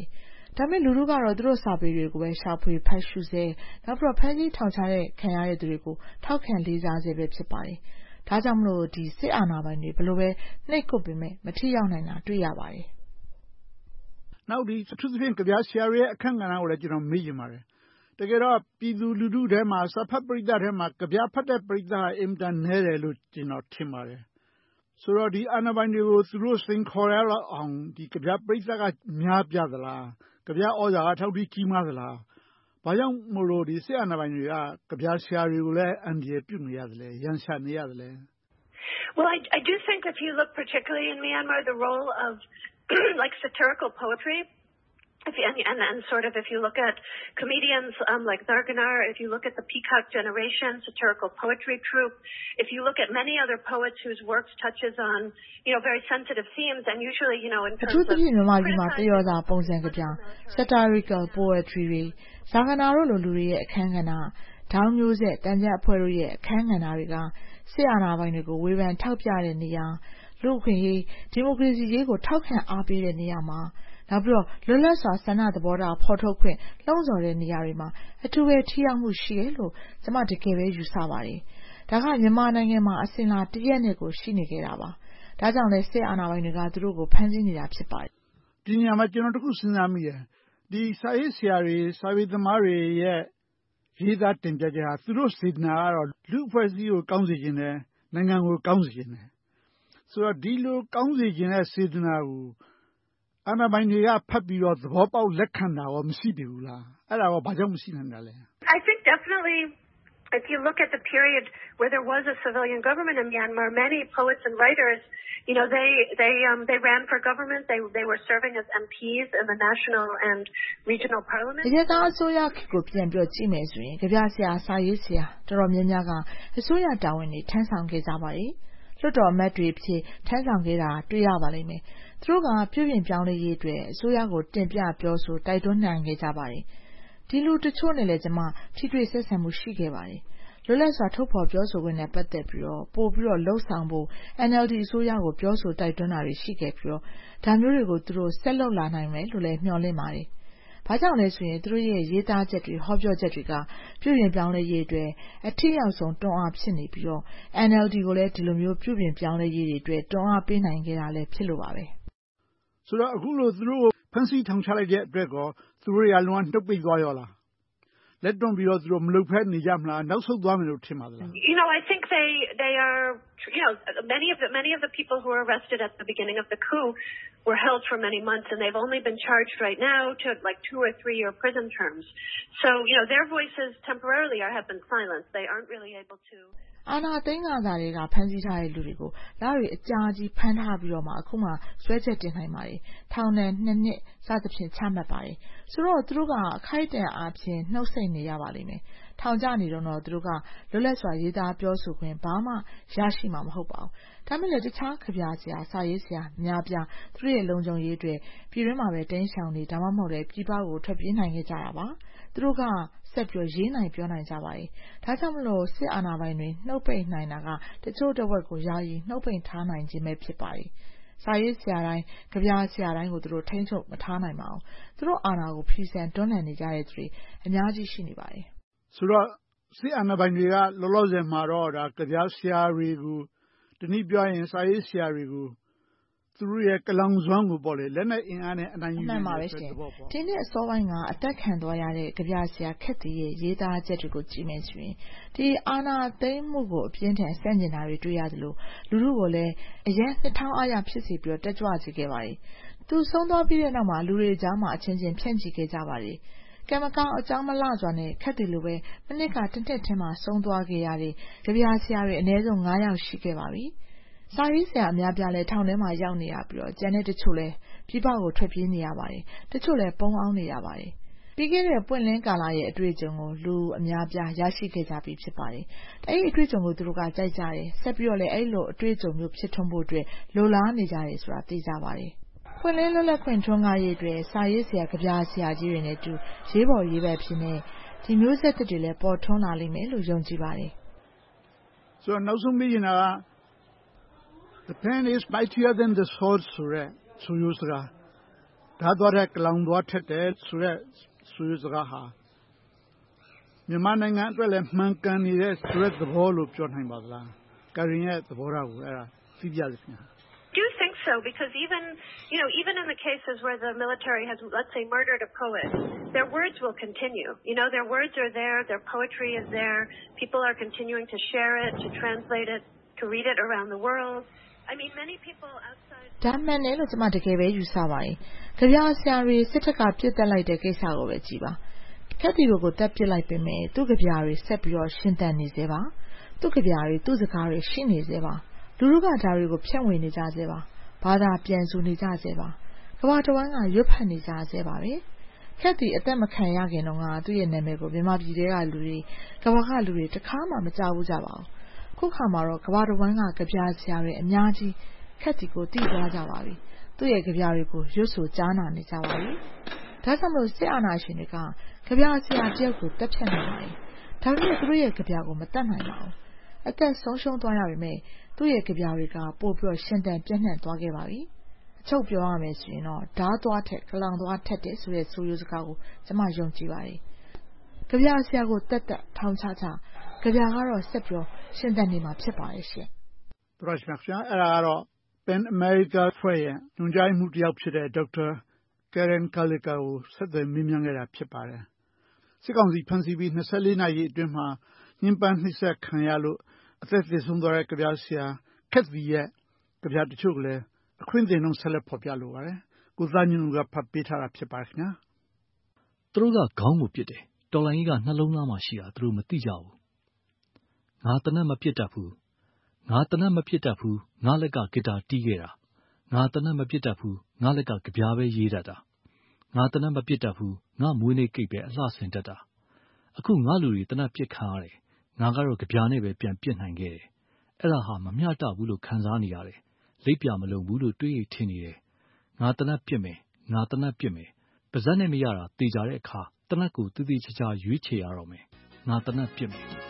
ဒါပေမဲ့လူတို့ကတော့သူတို့စာပေတွေကိုပဲရှာဖွေဖတ်ရှုစေနောက်ပြီးတော့ဖန်ကြီးထောင်ချတဲ့ခံရတဲ့သူတွေကိုထောက်ခံလေးစားစေပဲဖြစ်ပါတယ်ဒါကြောင့်မလို့ဒီစစ်အာဏာပိုင်တွေဘယ်လိုပဲနှိပ်ကွပ်ပေမဲ့မထိရောက်နိုင်တာတွေ့ရပါတယ်နောက်ဒီအထူးသဖြင့်ကြပြဆရာရဲ့အခန့်ကဏ္ဍကိုလည်းကျွန်တော်မေးချင်ပါတယ်တကယ်တော့ပြည်သူလူထုထဲမှာစာဖတ်ပရိသတ်ထဲမှာကြပြဖတ်တဲ့ပရိသတ်အင်တန်နဲတယ်လို့ကျွန်တော်ထင်ပါတယ်ဆိုတော့ဒီအာဏာပိုင်တွေကိုသူတို့စိန်ခေါ်ရတော့အောင်ဒီကြပြပရိသတ်ကများပြသလားကြပြဩဇာကထောက်ပြီးကြီးမားသလားဘာကြောင့်မို့လို့ဒီစစ်အာဏာပိုင်တွေကကြပြဆရာတွေကိုလည်းအန်ဒီပြုနေရတယ်လဲရန်ရှာနေရတယ်လဲ Well, I, I do think if you look particularly in Myanmar, the role of like satirical poetry, if you, and, and, and sort of if you look at comedians um, like Darganar, if you look at the Peacock Generation satirical poetry troupe, if you look at many other poets whose works touches on, you know, very sensitive themes, and usually, you know, in terms of satirical poetry တွေဇာဂနာတို့လိုလူတွေရဲ့အခန်းကဏ္ဍဒေါင်းမျိုးဆက်တန်ကြအဖွဲ့တို့ရဲ့အခန်းကဏ္ဍတွေကစစ်အာဏာပိုင်တွေကိုဝေဖန်ထောက်ပြတဲ့နေရာလူ့အခွင့်အရေးဒီမိုကရေစီရေးကိုထောက်ခံအားပေးတဲ့နေရာမှာနောက်ပြီးတော့လွတ်လပ်စွာဆန္ဒသဘောထားဖော်ထုတ်ခွင့်လှုံ့ဆော်တဲ့နေရာတွေမှာအထူးပဲထိရောက်မှုရှိတယ်လို့ကျွန်မတကယ်ပဲယူဆပါတယ်ဒါကမြန်မာနိုင်ငံမှာအစဉ်လာတရက်နဲ့ကိုရှိနေကြတာပါဒါကြောင့်လဲစစ်အာဏာပိုင်တွေကသူတို့ကိုဖမ်းဆီးနေတာဖြစ်ပါတယ်ဒီညမှာကျွန်တော်တခုစဉ်းစားမိတယ်ဒီစာရေးဆရာတွေစာပေသမားတွေရဲ့ရေးသားတင်ပြကြတာသူတို့စေတနာကတော့လူအဖွဲ့အစည်းကိုကောင်းစေခြင်းနဲ့နိုင်ငံကိုကောင်းစေခြင်းနဲ့ဆိုတော့ဒီလိုကောင်းစေခြင်းနဲ့စေတနာကိုအာဏာပိုင်တွေကဖတ်ပြီးတော့သဘောပေါက်လက်ခံတာရောမရှိပြီဘူးလားအဲ့ဒါရောဘာကြောင့်မရှိနိုင်တာလဲ I think definitely if you look at the period where there was a civilian government in Myanmar, many poets and writers, you know, they they um they ran for government. They they were serving as M Ps in the national and regional parliament. ဒီကအစိုးရကိုပြန်ပြောကြည့်မယ်ဆိုရင်ကြပြဆရာစာရေးဆရာတော်တော်များများကအစိုးရတာဝန်တွေထမ်းဆောင်ခဲ့ကြပါတယ်။လွှတ်တော်အမတ်တွေဖြစ်ထမ်းဆောင်ခဲ့တာတွေ့ရပါလိမ့်မယ်။သူတို့ကပြုပြင်ပြောင်းလဲရေးအတွက်အစိုးရကိုတင်ပြပြောဆိုတိုက်တွန်းနိုင်ခဲ့ကြပါတယ်။ဒီလူတချို့နဲ့လည်းကျွန်မထိတွေ့ဆက်ဆံမှုရှိခဲ့ပါတယ်။လွတ်လပ်စွာထုတ်ဖော်ပြောဆိုခွင့်နဲ့ပတ်သက်ပြီးတော့ပို့ပြီးတော့လှုပ်ဆောင်ဖို့ N L D အစိုးရကိုပြောဆိုတိုက်တွန်းတာတွေရှိခဲ့ပြီးတော့ဒါမျိုးတွေကိုသူတို့ဆက်လုပ်လာနိုင်မယ်လို့လည်းမျှော်လင့်ပါတယ်။ဘာကြောင့်လဲဆိုရင်သူတို့ရဲ့ရေးသားချက်တွေဟောပြောချက်တွေကပြုပြင်ပြောင်းလဲရေးအတွက်အထက်ရောက်ဆုံးတွန်းအားဖြစ်နေပြီးတော့ N L D ကိုလည်းဒီလိုမျိုးပြုပြင်ပြောင်းလဲရေးတွေအတွက်တွန်းအားပေးနိုင်ခဲ့တာလည်းဖြစ်လို့ပါပဲ။ဆိုတော့အခုလိုသူတို့ကိုဖန်ဆီးထောင်ချလိုက်တဲ့အတွက်ကောသူတို့ရလွန်နှုတ်ပိတ်သွားရောလား။ let them be you know I think they they are you know many of the many of the people who were arrested at the beginning of the coup were held for many months and they've only been charged right now to like two or three year prison terms so you know their voices temporarily are have been silenced they aren't really able to အာနာသိန်းကသာတွေကဖမ်းဆီးထားတဲ့လူတွေကိုလာရီအကြာကြီးဖမ်းထားပြီးတော့မှအခုမှဆွဲချက်တင်နိုင်ပါတယ်ထောင်နဲ့နှစ်နှစ်စသဖြင့်ချမှတ်ပါတယ်ဆိုတော့သူတို့ကအခိုက်အတန့်အားဖြင့်နှုတ်ဆက်နေရပါလိမ့်မယ်ထောင်ကြနေတော့သူတို့ကလွတ်လပ်စွာရေးသားပြောဆိုခွင့်ဘာမှရရှိမှာမဟုတ်ပါဘူးဒါမဲ့လည်းတခြားကြပြဆရာစာရေးဆရာများပြားသူတို့ရဲ့လုံခြုံရေးအတွက်ပြည်တွင်းမှာပဲတင်းရှောင်နေဒါမှမဟုတ်လည်းပြည်ပကိုထွက်ပြေးနိုင်ခဲ့ကြတာပါသူတို့ကဆက်ပြောရေးနိုင်ပြောနိုင်ကြပါတယ်ဒါကြောင့်မလို့စစ်အာဏာပိုင်တွေနှုတ်ပိတ်နိုင်တာကတချို့တဝက်ကိုယာယီနှုတ်ပိတ်ထားနိုင်ခြင်းပဲဖြစ်ပါတယ်စာရေးဆရာတိုင်းကြပြဆရာတိုင်းကိုသူတို့ထိန်းချုပ်မထားနိုင်ပါဘူးသူတို့အာဏာကိုဖီဆန်တွန်းလှန်နေကြတဲ့သူတွေအများကြီးရှိနေပါတယ်ဆိုတော့စစ်အာဏာပိုင်တွေကလောလောဆယ်မှာတော့ဒါကြပြဆရာတွေကိုတနည်းပြောရင်စာရေးဆရာတွေကိုသူတို့ရဲ့ကလောင်စွမ်းကိုပေါ့လေလက်နဲ့အင်အားနဲ့အနိုင်ယူနေတယ်ဆိုတော့ပေါ့ဒီနေ့အစောပိုင်းကအသက်ခံသွားရတဲ့ကြပြဆရာခက်တီရဲ့ရေးသားချက်တွေကိုကြည့်မယ်ဆိုရင်ဒီအာနာသိမ်းမှုကိုအပြင်းထန်ဆန့်ကျင်တာတွေတွေ့ရတယ်လို့လူလူကိုလည်းအရင်နှစ်ထောင်အားရဖြစ်စီပြီးတော့တက်ကြွစေခဲ့ပါတယ်သူဆုံးသွားပြီးတဲ့နောက်မှာလူတွေကြားမှာအချင်းချင်းဖြန့်ချီခဲ့ကြပါတယ်ကံမကောင်းအကြောင်းမလှစွာနဲ့ခက်တယ်လို့ပဲမနစ်ကတနှစ်ထဲမှာဆုံးသွားခဲ့ရတဲ့ကြပြဆရာတွေအနည်းဆုံး၅ယောက်ရှိခဲ့ပါပြီစာရေးဆရာအများပြားလဲထောင်ထဲမှာရောက်နေရပြီးတော့ကျန်တဲ့တချို့လဲပြည်ပကိုထွက်ပြေးနေရပါတယ်တချို့လဲပုံအောင်နေရပါတယ်ပြီးခဲ့တဲ့ပွင့်လင်းကာလရဲ့အတွေ့အကြုံကိုလူအများပြားရရှိခဲ့ကြပြီဖြစ်ပါတယ်အဲ့ဒီအတွေ့အကြုံကိုသူတို့ကကြိုက်ကြတယ်ဆက်ပြီးတော့လဲအဲ့လိုအတွေ့အကြုံမျိုးဖြစ်ထွန်းဖို့အတွက်လိုလားနေကြတယ်ဆိုတာသိကြပါတယ်ပွင့်လင်းလွတ်လပ်ခွင့်ထွန်းကားရေးအတွက်စာရေးဆရာကြပြဆရာကြီးတွေနဲ့တူရေးပေါ်ရေးပဲဖြစ်နေဒီမျိုးဆက်တွေလည်းပေါ်ထွန်းလာလိမ့်မယ်လို့ယုံကြည်ပါတယ်ဆိုတော့နောက်ဆုံးမေးချင်တာကThe pen is mightier than the sword ဆိုရဲဆိုရိုးစကားဓာတ်သွားတဲ့ကလောင်သွားထက်တယ်ဆိုတဲ့ဆိုရစကားဟာမြန်မာနိုင်ငံအတွက်လည်းမှန်ကန်နေတဲ့ဆိုတဲ့သဘောလို့ပြောနိုင်ပါသလားကာရင်ရဲ့သဘောထားကိုအဲ့ဒါသိပြလိမ့်မယ် I do think so, because even, you know, even in the cases where the military has, let's say, murdered a poet, their words will continue. You know, their words are there, their poetry is there. People are continuing to share it, to translate it, to read it around the world. I mean, many people outside. ဒါမှန်တယ်လို့ကျွန်မတကယ်ပဲယူဆပါတယ်။ကြပြဆရာတွေစစ်တပ်ကပြစ်တက်လိုက်တဲ့ကိစ္စကိုပဲကြည့်ပါ။ခက်တီကိုကိုတက်ပစ်လိုက်ပေမဲ့သူ့ကြပြတွေဆက်ပြီးတော့ရှင်းတန်နေသေးပါ။သူ့ကြပြတွေသူ့စကားတွေရှင်းနေသေးပါ။လူလူကဒါတွေကိုဖြန့်ဝေနေကြသေးပါ။ဘာသာပြန်ဆိုနေကြသေးပါ။ကမ္ဘာတစ်ဝန်းကရွတ်ဖတ်နေကြသေးပါပဲ။ခက်တီအသက်မခံရခင်တော့ကသူ့ရဲ့နာမည်ကိုမြန်မာပြည်ထဲကလူတွေကမ္ဘာကလူတွေတခါမှမကြားဘူးကြပါဘူး။ခုခါမှာတော့ကမ္ဘာတစ်ဝန်းကကြပြဆရာတွေအများကြီးခက်တီကိုသိသွားကြပါပြီ။သူ့ရဲ့ကြပြတွေကိုရွတ်ဆိုကြားနာနေကြပါပြီ။ဒါကြောင့်မို့စစ်အာဏာရှင်တွေကကြပြဆရာတယောက်ကိုတက်ဖြတ်နေပါတယ်။ဒါပေမဲ့သူတို့ရဲ့ကြပြကိုမတတ်နိုင်ပါဘူး။အသက်ဆုံးရှုံးသွားရပေမဲ့သူ့ရဲ့ကြပြတွေကပို့ပြီးရှင်တန်ပြန့်နှံ့သွားခဲ့ပါပြီ။အချုပ်ပြောရမယ်ဆိုရင်တော့ဓာတ်သွားထက်ကလောင်သွားထက်တဲ့ဆိုတဲ့ဆိုရိုးစကားကိုကျွန်မယုံကြည်ပါတယ်။ကြပြဆရာကိုတက်တက်ထောင်ချချကြပြကတော့ဆက်ပြီးရှင်တန်နေမှာဖြစ်ပါတယ်ရှင်။ပရရှမခရအဲ့ဒါကတော့ Pen America ဖွဲ့ရဲ့ညွှန်ကြားမှုတယောက်ဖြစ်တဲ့ဒေါက်တာ Karen Kalika ကိုဆက်သွယ်မေးမြန်းခဲ့တာဖြစ်ပါတယ်။စစ်ကောင်စီဖမ်းဆီးပြီးtwenty-fourနာရီအတွင်းမှာညှဉ်းပန်းနှိပ်စက်ခံရလို့အသက်သေဆုံးသွားတဲ့ကြပြဆရာခက်တီရဲ့ကြပြတချို့ကလည်းအခွင့်အရေးနှုန်းဆက်လက်ဖော်ပြလိုပါတယ်။ကိုသားညွန့်ကဖတ်ပေးထားတာဖြစ်ပါခင်ဗျာ။သူတို့ကခေါင်းကိုပြစ်တယ်။တော်လိုင်းကြီးကနှလုံးသားမှာရှိတာသူတို့မသိကြဘူး။ငါတနတ်မပြစ်တတ်ဘူး။ငါတနတ်မပြစ်တတ်ဘူး။ငါလက်ကဂီတာတီးခဲ့တာ။ငါတနတ်မပြစ်တတ်ဘူး။ငါလက်ကကြပြပဲရေးတတ်တာ။ငါတနတ်မပြစ်တတ်ဘူး။ငါမွေးနေ့ကိတ်ပဲအလှဆင်တတ်တာ။အခုငါလူတွေတနတ်ပြစ်ခံရတယ်။ငါကတော့ကြပြနဲ့ပဲပြန်ပြစ်နိုင်ခဲ့တယ်။အဲ့ဒါဟာမမျှတဘူးလို့ခံစားနေရတယ်။လိပ်ပြမလုံးဘူးလို့တွေးရထင်နေတယ်။ငါတနတ်ပြစ်မယ်။ငါတနတ်ပြစ်မယ်။ပါဇက်နဲ့မရတာတေချာတဲ့အခါတနတ်ကိုတည်တည်ချာချာရွေးချယ်ရတော့မယ်။ငါတနတ်ပြစ်မယ်။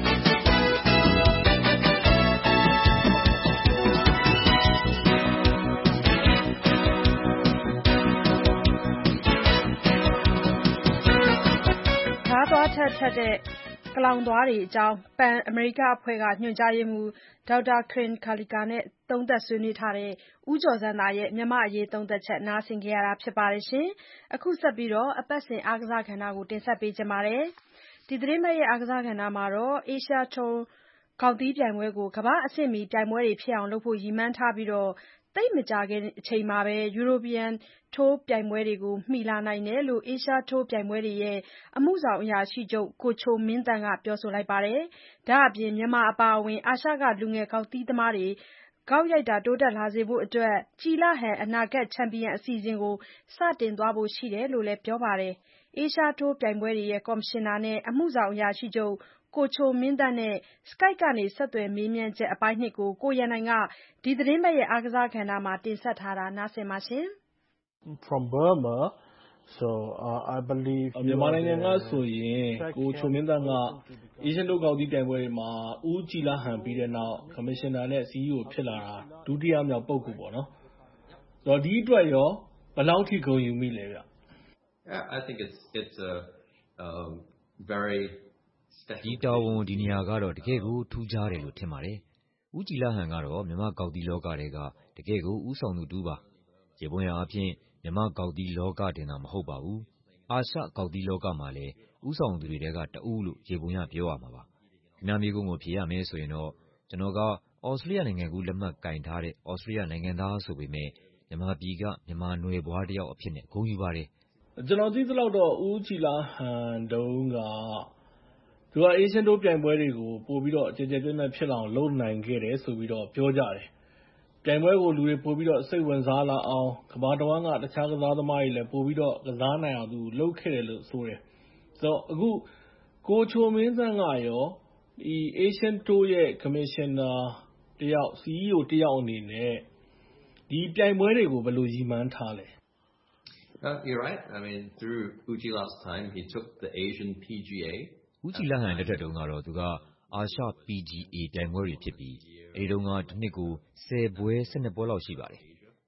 သွားထက်ထက်တဲ့ကလောင်သွားတွေအကြောင်းပန်အမေရိကအဖွဲ့ကညွှန်ကြားရေးမှူးဒေါက်တာ Karen Kalika နဲ့သုံးသပ်ဆွေးနွေးထားတဲ့ဦးကျော်ဇံသာရဲ့မြန်မာ့အရေးသုံးသပ်ချက်နားဆင်ကြရတာဖြစ်ပါတယ်ရှင်။အခုဆက်ပြီးတော့အပတ်စဉ်အားကစားကဏ္ဍကိုတင်ဆက်ပေးကြပါမယ်။ဒီသတင်းပတ်ရဲ့အားကစားကဏ္ဍမှာတော့ Asia Tour ဂေါက်သီးပြိုင်ပွဲကိုကမ္ဘာ့အဆင့်မီပြိုင်ပွဲတွေဖြစ်အောင်လုပ်ဖို့ရည်မှန်းထားပြီးသိပ်မကြာခင်အချိန်မှာပဲ European Tour ပြိုင်ပွဲတွေကိုမီလာနိုင်တယ်လို့ Asia Tour ပြိုင်ပွဲတွေရဲ့အမှုဆောင်အရာရှိချုပ်ကိုချိုမင်းသန်းကပြောဆိုလိုက်ပါတယ်။ဒါ့အပြင်မြန်မာအပါအဝင်အာရှကလူငယ်ဂေါက်သီးသမားတွေဂေါက်ရိုက်တာတိုးတက်လာစေဖို့အတွက်ကျီလဟန်အနာဂတ်ချန်ပီယံအစီအစဉ်ကိုစတင်သွားဖို့ရှိတယ်လို့လည်းပြောပါတယ်။ Asia Tour ပြိုင်ပွဲတွေရဲ့ကော်မရှင်နာနဲ့အမှုဆောင်အရာရှိချုပ်ကိုချိုမင်းသန်းနဲ့ Skype ကနေဆက်သွယ်မေးမြန်းချက်အပိုင်းနှစ်ကိုကိုရန်နိုင်ကဒီသတင်းပတ်ရဲ့အားကစားကဏ္ဍမှာတင်ဆက်ထားတာနားဆင်ပါရှင်။ From Burma so uh, I believe မြန်မာနိုင်ငံကဆိုရင်ကိုချိုမင်းသန်းက Asian Tour ဂေါက်သီးပြိုင်ပွဲတွေမှာဦးကြည်လာဟန်ပြီးတဲ့နောက် Commissioner နဲ့ စီ အီ အို ဖြစ်လာတာဒုတိယမြောက်ပုဂ္ဂိုလ်ပေါ့နော်။ဆိုတော့ဒီအတွက်ရောဘယ်လောက်ထိဂုဏ်ယူမိလဲဗျ။ Yeah, I think it's it's a um very ဒီတာဝန်ဒီနေရာကတော့တကယ်ကိုထူးခြားတယ်လို့ထင်ပါတယ်။ဦးကြည်လာဟန်ကတော့မြန်မာဂေါက်သီးလောကတွေကတကယ်ကိုဦးဆောင်သူတူပါ။ရေပုံရအဖြစ်မြန်မာဂေါက်သီးလောကတင်တာမဟုတ်ပါဘူး။အာရှဂေါက်သီးလောကမှာလည်းဦးဆောင်သူတွေတဲကတဦးလို့ရေပုံရပြောရမှာပါ။ဒီနာမည်ကိုဖြေရမယ်ဆိုရင်တော့ကျွန်တော်ကဩစတြေးလျနိုင်ငံကူလက်မှတ်ကင်ထားတဲ့ဩစတြေးလျနိုင်ငံသားဆိုပေမဲ့မြန်မာပြည်ကမြန်မာနွယ်ဘွားတယောက်အဖြစ်နဲ့ဂုဏ်ယူပါတယ်။ကျွန်တော်သိသလောက်တော့ဦးကြည်လာဟန်တုန်းကသူက Asian Tour ပြိုင်ပွဲတွေကိုပို့ပြီးတော့ကြည်ကြဲပြည့်မဲ့ဖြစ်လာအောင်လုပ်နိုင်ခဲ့တယ်ဆိုပြီးတော့ပြောကြတယ်။ပြိုင်ပွဲကိုလူတွေပို့ပြီးတော့စိတ်ဝင်စားလာအောင်ကမ္ဘာတစ်ဝန်းကတခြားကစားသမားတွေလည်းပို့ပြီးတော့ကစားနိုင်အောင်သူလုပ်ခဲ့တယ်လို့ဆိုတယ်။ဆိုတော့အခုကိုချိုမင်းသန်းကရောဒီ Asian Tour ရဲ့ Commissioner တယောက် စီ အီ အို တယောက်အနေနဲ့ဒီပြိုင်ပွဲတွေကိုဘယ်လိုရည်မှန်းထားလဲ။ Uh, you're right. I mean, through Ujila's time, he took the Asian พี ဂျီ အေဦးကြည်လာဟန်လက်ထက်တုန်းကတော့သူကအာရှ ပီ ဂျီ အေ ပြိုင်ပွဲတွေဖြစ်ပြီးအဲဒီတုန်းကတစ်နှစ်ကိုtenပွဲtwelveပွဲလောက်ရှိပါတယ်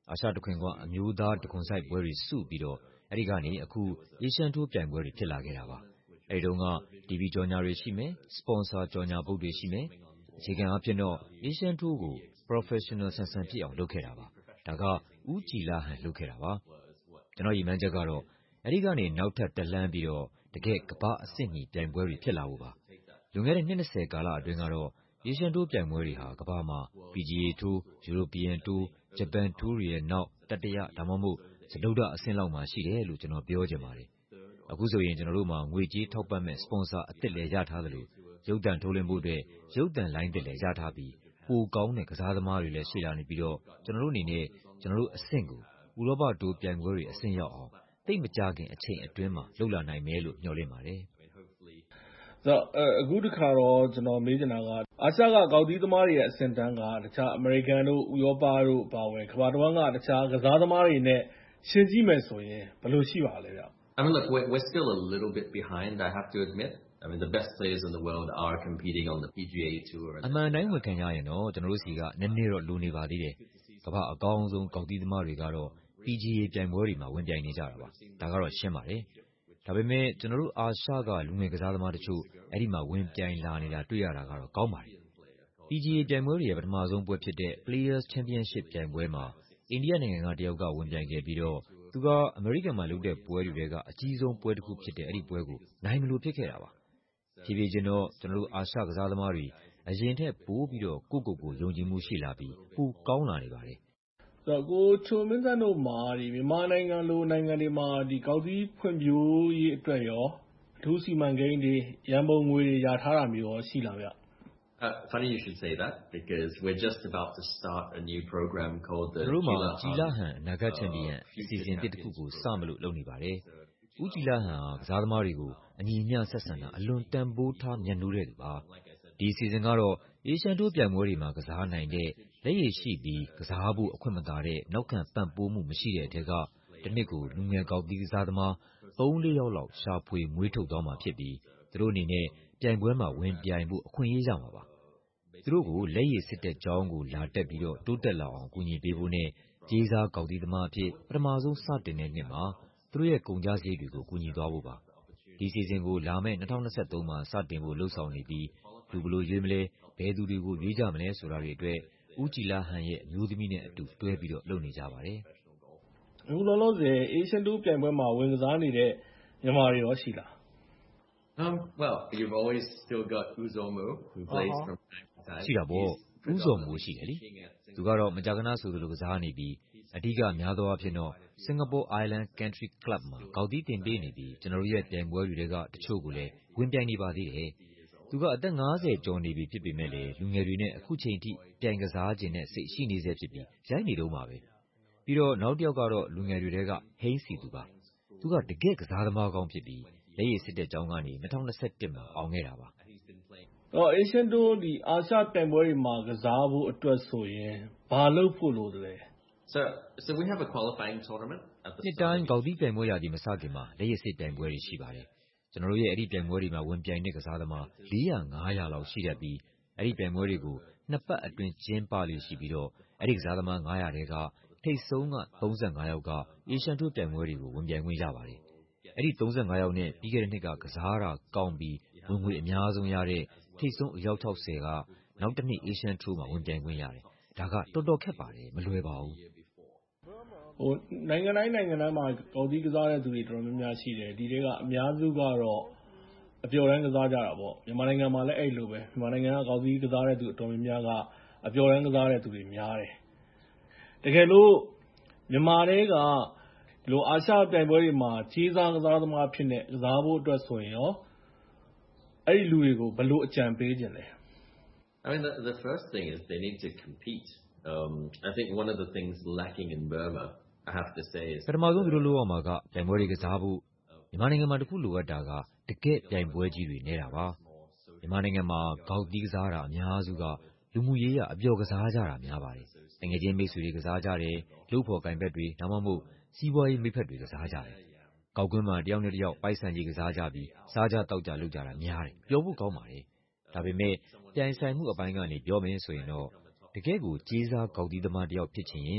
အာရှတခွင်က အမျိုးသားတခွန်စိုက်ပွဲတွေစုပြီးတော့အဲဒီကနေအခု Asian Tour ပြိုင်ပွဲတွေဖြစ်လာခဲ့တာပါ။အဲဒီတုန်းက တီဗီကြော်ငြာတွေရှိမယ်၊ စပွန်ဆာကြော်ငြာဘုတ်တွေရှိမယ်။ အခြေခံအားဖြင့်တော့ Asian Tour ကို Professional ဆန်ဆန်ဖြစ်အောင်လုပ်ခဲ့တာပါ။ဒါက ဦးကြည်လဟန်လုပ်ခဲ့တာပါ။ကျနော့်ရည်မှန်းချက်ကတော့အဲဒီကနေနောက်ထပ်တက်လှမ်းပြီးတော့တကယ့်ကမ္ဘာ့အဆင့်မီပြိုင်ပွဲတွေဖြစ်လာဖို့ပါ။လွန်ခဲ့တဲ့နှစ်၂၀ကာလအတွင်းကတော့ Asian Tour ပြိုင်ပွဲတွေဟာကမ္ဘာမှာ ပီဂျီအေ Tour, European Tour, Japan Tour တွေရဲ့နောက်တတိယဒါမှမဟုတ်စတုတ္ထအဆင့်လောက်မှာရှိတယ်လို့ကျနော်ပြောချင်ပါတယ်။အခုဆိုရင်ကျနော်တို့မှာငွေကြေးထောက်ပံ့မယ့်စပွန်ဆာအသစ်လည်းရထားသလိုရုပ်သံထုတ်လွှင့်ဖို့အတွက်ရုပ်သံလိုင်းသစ်လည်းရထားပြီးပိုကောင်းတဲ့ကစားသမားတွေလည်းရှိလာနေပြီးတော့ကျနော်တို့အနေနဲ့ကျနော်တို့အဆင့်ကိုဥရောပတိုးပြိုင်ပွဲတွေအဆင့်ရောက်အောင်သိပ်မကြာခင်အချိန်အတွင်းမှာလုပ်လာနိုင်မယ်လို့မျှော်လင့်ပါတယ်။ဆိုတော့အခုတခါတော့ကျနော်မေးချင်တာကအာရှကဂေါက်သီးသမားတွေရဲ့အဆင့်အတန်းကတခြားအမေရိကန်တို့ဥရောပတို့အပါအဝင်ကမ္ဘာတဝန်းကတခြားကစားသမားတွေနဲ့ယှဉ်ကြည့်မယ်ဆိုရင်ဘယ်လိုရှိပါလဲဗျ။ I mean, look, we're, we're still a little bit behind, I have to admit. I mean, the best players in the world are competing on the ပီဂျီအေ Tour. အမှန်တိုင်းဝန်ခံရရင်တော့ကျနော်တို့ဆီကနည်းနည်းတော့လိုနေပါသေးတယ်။ကမ္ဘာအကောင်းဆုံးဂေါက်သီးသမားတွေကတော့ ပီဂျီအေ ပြိုင်ပွဲတွေမှာဝင်ပြိုင်နေကြတာပါ။ဒါကတော့ရှင်းပါတယ်။ဒါပေမဲ့ကျနော်တို့အာရှကလူငယ်ကစားသမားတချို့အဲဒီမှာဝင်ပြိုင်လာနေတာတွေ့ရတာကတော့ကောင်းပါတယ်။ ပီဂျီအေ ပြိုင်ပွဲတွေရဲ့ပထမဆုံးပွဲဖြစ်တဲ့ Players Championship ပြိုင်ပွဲမှာအိန္ဒိယနိုင်ငံကတယောက်ကဝင်ပြိုင်ခဲ့ပြီးတော့သူကအမေရိကန်မှာလုပ်တဲ့ပွဲတွေထဲကအကြီးဆုံးပွဲတစ်ခုဖြစ်တဲ့အဲဒီပွဲကိုနိုင်မလိုဖြစ်ခဲ့တာပါ။ဖြည်းဖြည်းချင်းတော့ကျနော်တို့အာရှကစားသမားတွေအရင်ထက်ပိုပြီးတော့ကိုယ့်ကိုယ်ကိုယုံကြည်မှုရှိလာပြီးပိုကောင်းလာနေပါတယ်။ဆိုတော့ကိုချိုမင်းစန်းတို့မှာဒီမြန်မာနိုင်ငံလိုနိုင်ငံတွေမှာဒီဂေါက်သီးဖွံ့ဖြိုးရေးအတွက်ရောအထူးစီမံကိန်းတွေရန်ပုံငွေတွေရထားတာမျိုးရောရှိလားဗျ။ Uh, funny you should say that because we're just about to start a new program called the တို့မှာကြည်လဟန်အနာဂတ်ချန်ပီယံအစီအစဉ်တစ်တစ်ခုကိုစမလို့လုပ်နေပါတယ်။ဦးကြည်လဟန်ဟာကစားသမားတွေကိုအညီအမျှဆက်ဆံတာအလွန်တန်ဖိုးထားမြတ်နိုးတဲ့သူပါ။ဒီအစီအစဉ်ကတော့ Asian Tour ပြိုင်ပွဲတွေမှာကစားနိုင်တဲ့လက်ရည်ရှိပြီးကစားဖို့အခွင့်မသာတဲ့နောက်ခံပံ့ပိုးမှုမရှိတဲ့အထက်ကတစ်နှစ်ကိုလူငယ်ဂေါက်သီးကစားသမားသုံးလေးယောက်လောက်ရှာဖွေမွေးထုတ်သွားမှာဖြစ်ပြီးသူတို့အနေနဲ့ပြိုင်ပွဲမှာဝင်ပြိုင်ဖို့အခွင့်အရေးရမှာပါ။သူတို့ကိုလက်ရည်စစ်တဲ့ကျောင်းကိုလာတက်ပြီးတော့တိုးတက်လာအောင်ကူညီပေးဖို့နဲ့ကြေးစားဂေါက်သီးသမားအဖြစ်ပထမဆုံးစတင်တဲ့နှစ်မှာသူတို့ရဲ့ကုန်ကျစရိတ်တွေကိုကူညီသွားဖို့ပါ။ဒီအစီအစဉ်ကိုလာမယ့်၂၀၂၃မှာစတင်ဖို့လှုံ့ဆော်နေပြီးလူဘယ်လိုရွေးမလဲဘယ်သူတွေကိုရွေးကြမလဲဆိုတာတွေအတွက်ဦးကြည်လဟန်ရဲ့အမျိုးသမီးနဲ့အတူတွဲပြီးတော့လုပ်နေကြပါတယ်။အခုလောလောဆယ် Asian Tour ပြိုင်ပွဲမှာဝင်ကစားနေတဲ့မြန်မာတွေရောရှိလား။ Um, well, you've always still got Uzomu who plays from time to time. ရှိတာပေါ့။ဦးဇော်မိုးရှိတယ်လေ။သူကတော့မကြာခဏဆိုသလိုကစားနေပြီးအဓိကများသောအားဖြင့်တော့ Singapore Island Country Club မှာဂေါက်သီးတင်ပေးနေပြီးကျနော်တို့ရဲ့ပြိုင်ပွဲတွေထဲကတချို့ကိုလည်းဝင်ပြိုင်နေပါသေးတယ်။သူကအသက်ငါးဆယ်ကျော်နေပြီဖြစ်ပေမဲ့လည်းလူငယ်တွေနဲ့အခုချိန်ထိပြိုင်ကစားချင်တဲ့စိတ်ရှိနေဆဲဖြစ်ပြီးရိုက်နေတုန်းပါပဲ။ပြီးတော့နောက်တစ်ယောက်ကတော့လူငယ်တွေထဲကဟိန်းစီသူပါ။သူကတကယ့်ကစားသမားကောင်းဖြစ်ပြီးလက်ရည်စစ်တဲ့ကျောင်းကနေ၂၀၂၁မှာအောင်ခဲ့တာပါ။အော် Asian Tour ဒီအာရှပြိုင်ပွဲတွေမှာကစားဖို့အတွက်ဆိုရင်ဘာလုပ်ဖို့လိုသလဲ။ So so we have a qualifying tournament at the နှစ်တိုင်းဂေါက်သီးပြိုင်ပွဲရာသီမစခင်မှာလက်ရည်စစ်ပြိုင်ပွဲတွေရှိပါတယ်။ကျနော်တို့ရဲ့အဲဒီပြိုင်ပွဲတွေမှာဝင်ပြိုင်တဲ့ကစားသမားလေးရာငါးရာလောက်ရှိတတ်ပြီးအဲဒီပြိုင်ပွဲတွေကိုနှစ်ပတ်အတွင်းကျင်းပလေ့ရှိပြီးတော့အဲဒီကစားသမားငါးရာထဲကထိပ်ဆုံးကသုံးဆယ့်ငါးယောက်က Asian Tour ပြိုင်ပွဲတွေကိုဝင်ပြိုင်ခွင့်ရပါတယ်။အဲဒီသုံးဆယ့်ငါးယောက်နဲ့ပြီးခဲ့တဲ့နှစ်ကကစားတာကောင်းပြီးဝင်ငွေအများဆုံးရတဲ့ထိပ်ဆုံးအယောက်ခြောက်ဆယ်ကနောက်တစ်နှစ် Asian Tour မှာဝင်ပြိုင်ခွင့်ရတယ်။ဒါကတော်တော်ခက်ပါတယ်မလွယ်ပါဘူး။ဟိုနိုင်ငံတိုင်းနိုင်ငံတိုင်းမှာဂေါက်သီးကစားတဲ့သူတွေတော်တော်များများရှိတယ်။ဒီတွေကအများစုကတော့အပျော်တမ်းကစားကြတာပေါ့။မြန်မာနိုင်ငံမှာလည်းအဲ့လိုပဲမြန်မာနိုင်ငံကဂေါက်သီးကစားတဲ့သူအတော်များများကအပျော်တမ်းကစားတဲ့သူတွေများတယ်။တကယ်လို့မြန်မာတွေကလိုအာရှပြိုင်ပွဲတွေမှာကြေးစားကစားသမားဖြစ်နေကစားဖို့အတွက်ဆိုရင်ရောအဲ့ဒီလူတွေကိုဘယ်လိုအကြံပေးခြင်းလဲ။ I mean the the first thing is they need to compete. Um I think one of the things lacking in Burma I have to say is ပထမဆုံးသူတို့လုပ်ရမှာကပြိုင်ပွဲတွေကစားဖို့မြန်မာနိုင်ငံမှာတခုလိုအပ်တာကတကယ့်ပြိုင်ပွဲကြီးတွေနေတာပါ။မြန်မာနိုင်ငံမှာဂေါက်သီးကစားတာအများစုကလူမှုရေးရအပျော်ကစားကြတာများပါတယ်။ငွေချင်းမိတ်ဆွေတွေကစားကြတယ်လုပ်ဖော်ကိုင်ဘက်တွေဒါမှမဟုတ်စီးပွားရေးမိတ်ဖက်တွေကစားကြတယ်။ဂေါက်ကွင်းမှာတယောက်နဲ့တယောက်ပိုက်ဆံကြီးကစားကြပြီးစားကြတောက်ကြလုပ်ကြတာများတယ်။ပျော်ဖို့ကောင်းပါတယ်။ဒါပေမဲ့ပြိုင်ဆိုင်မှုအပိုင်းကနေပြောမယ်ဆိုရင်တော့တကယ့်ကိုကြေးစားဂေါက်သီးသမားတယောက်ဖြစ်ချင်ရင်အ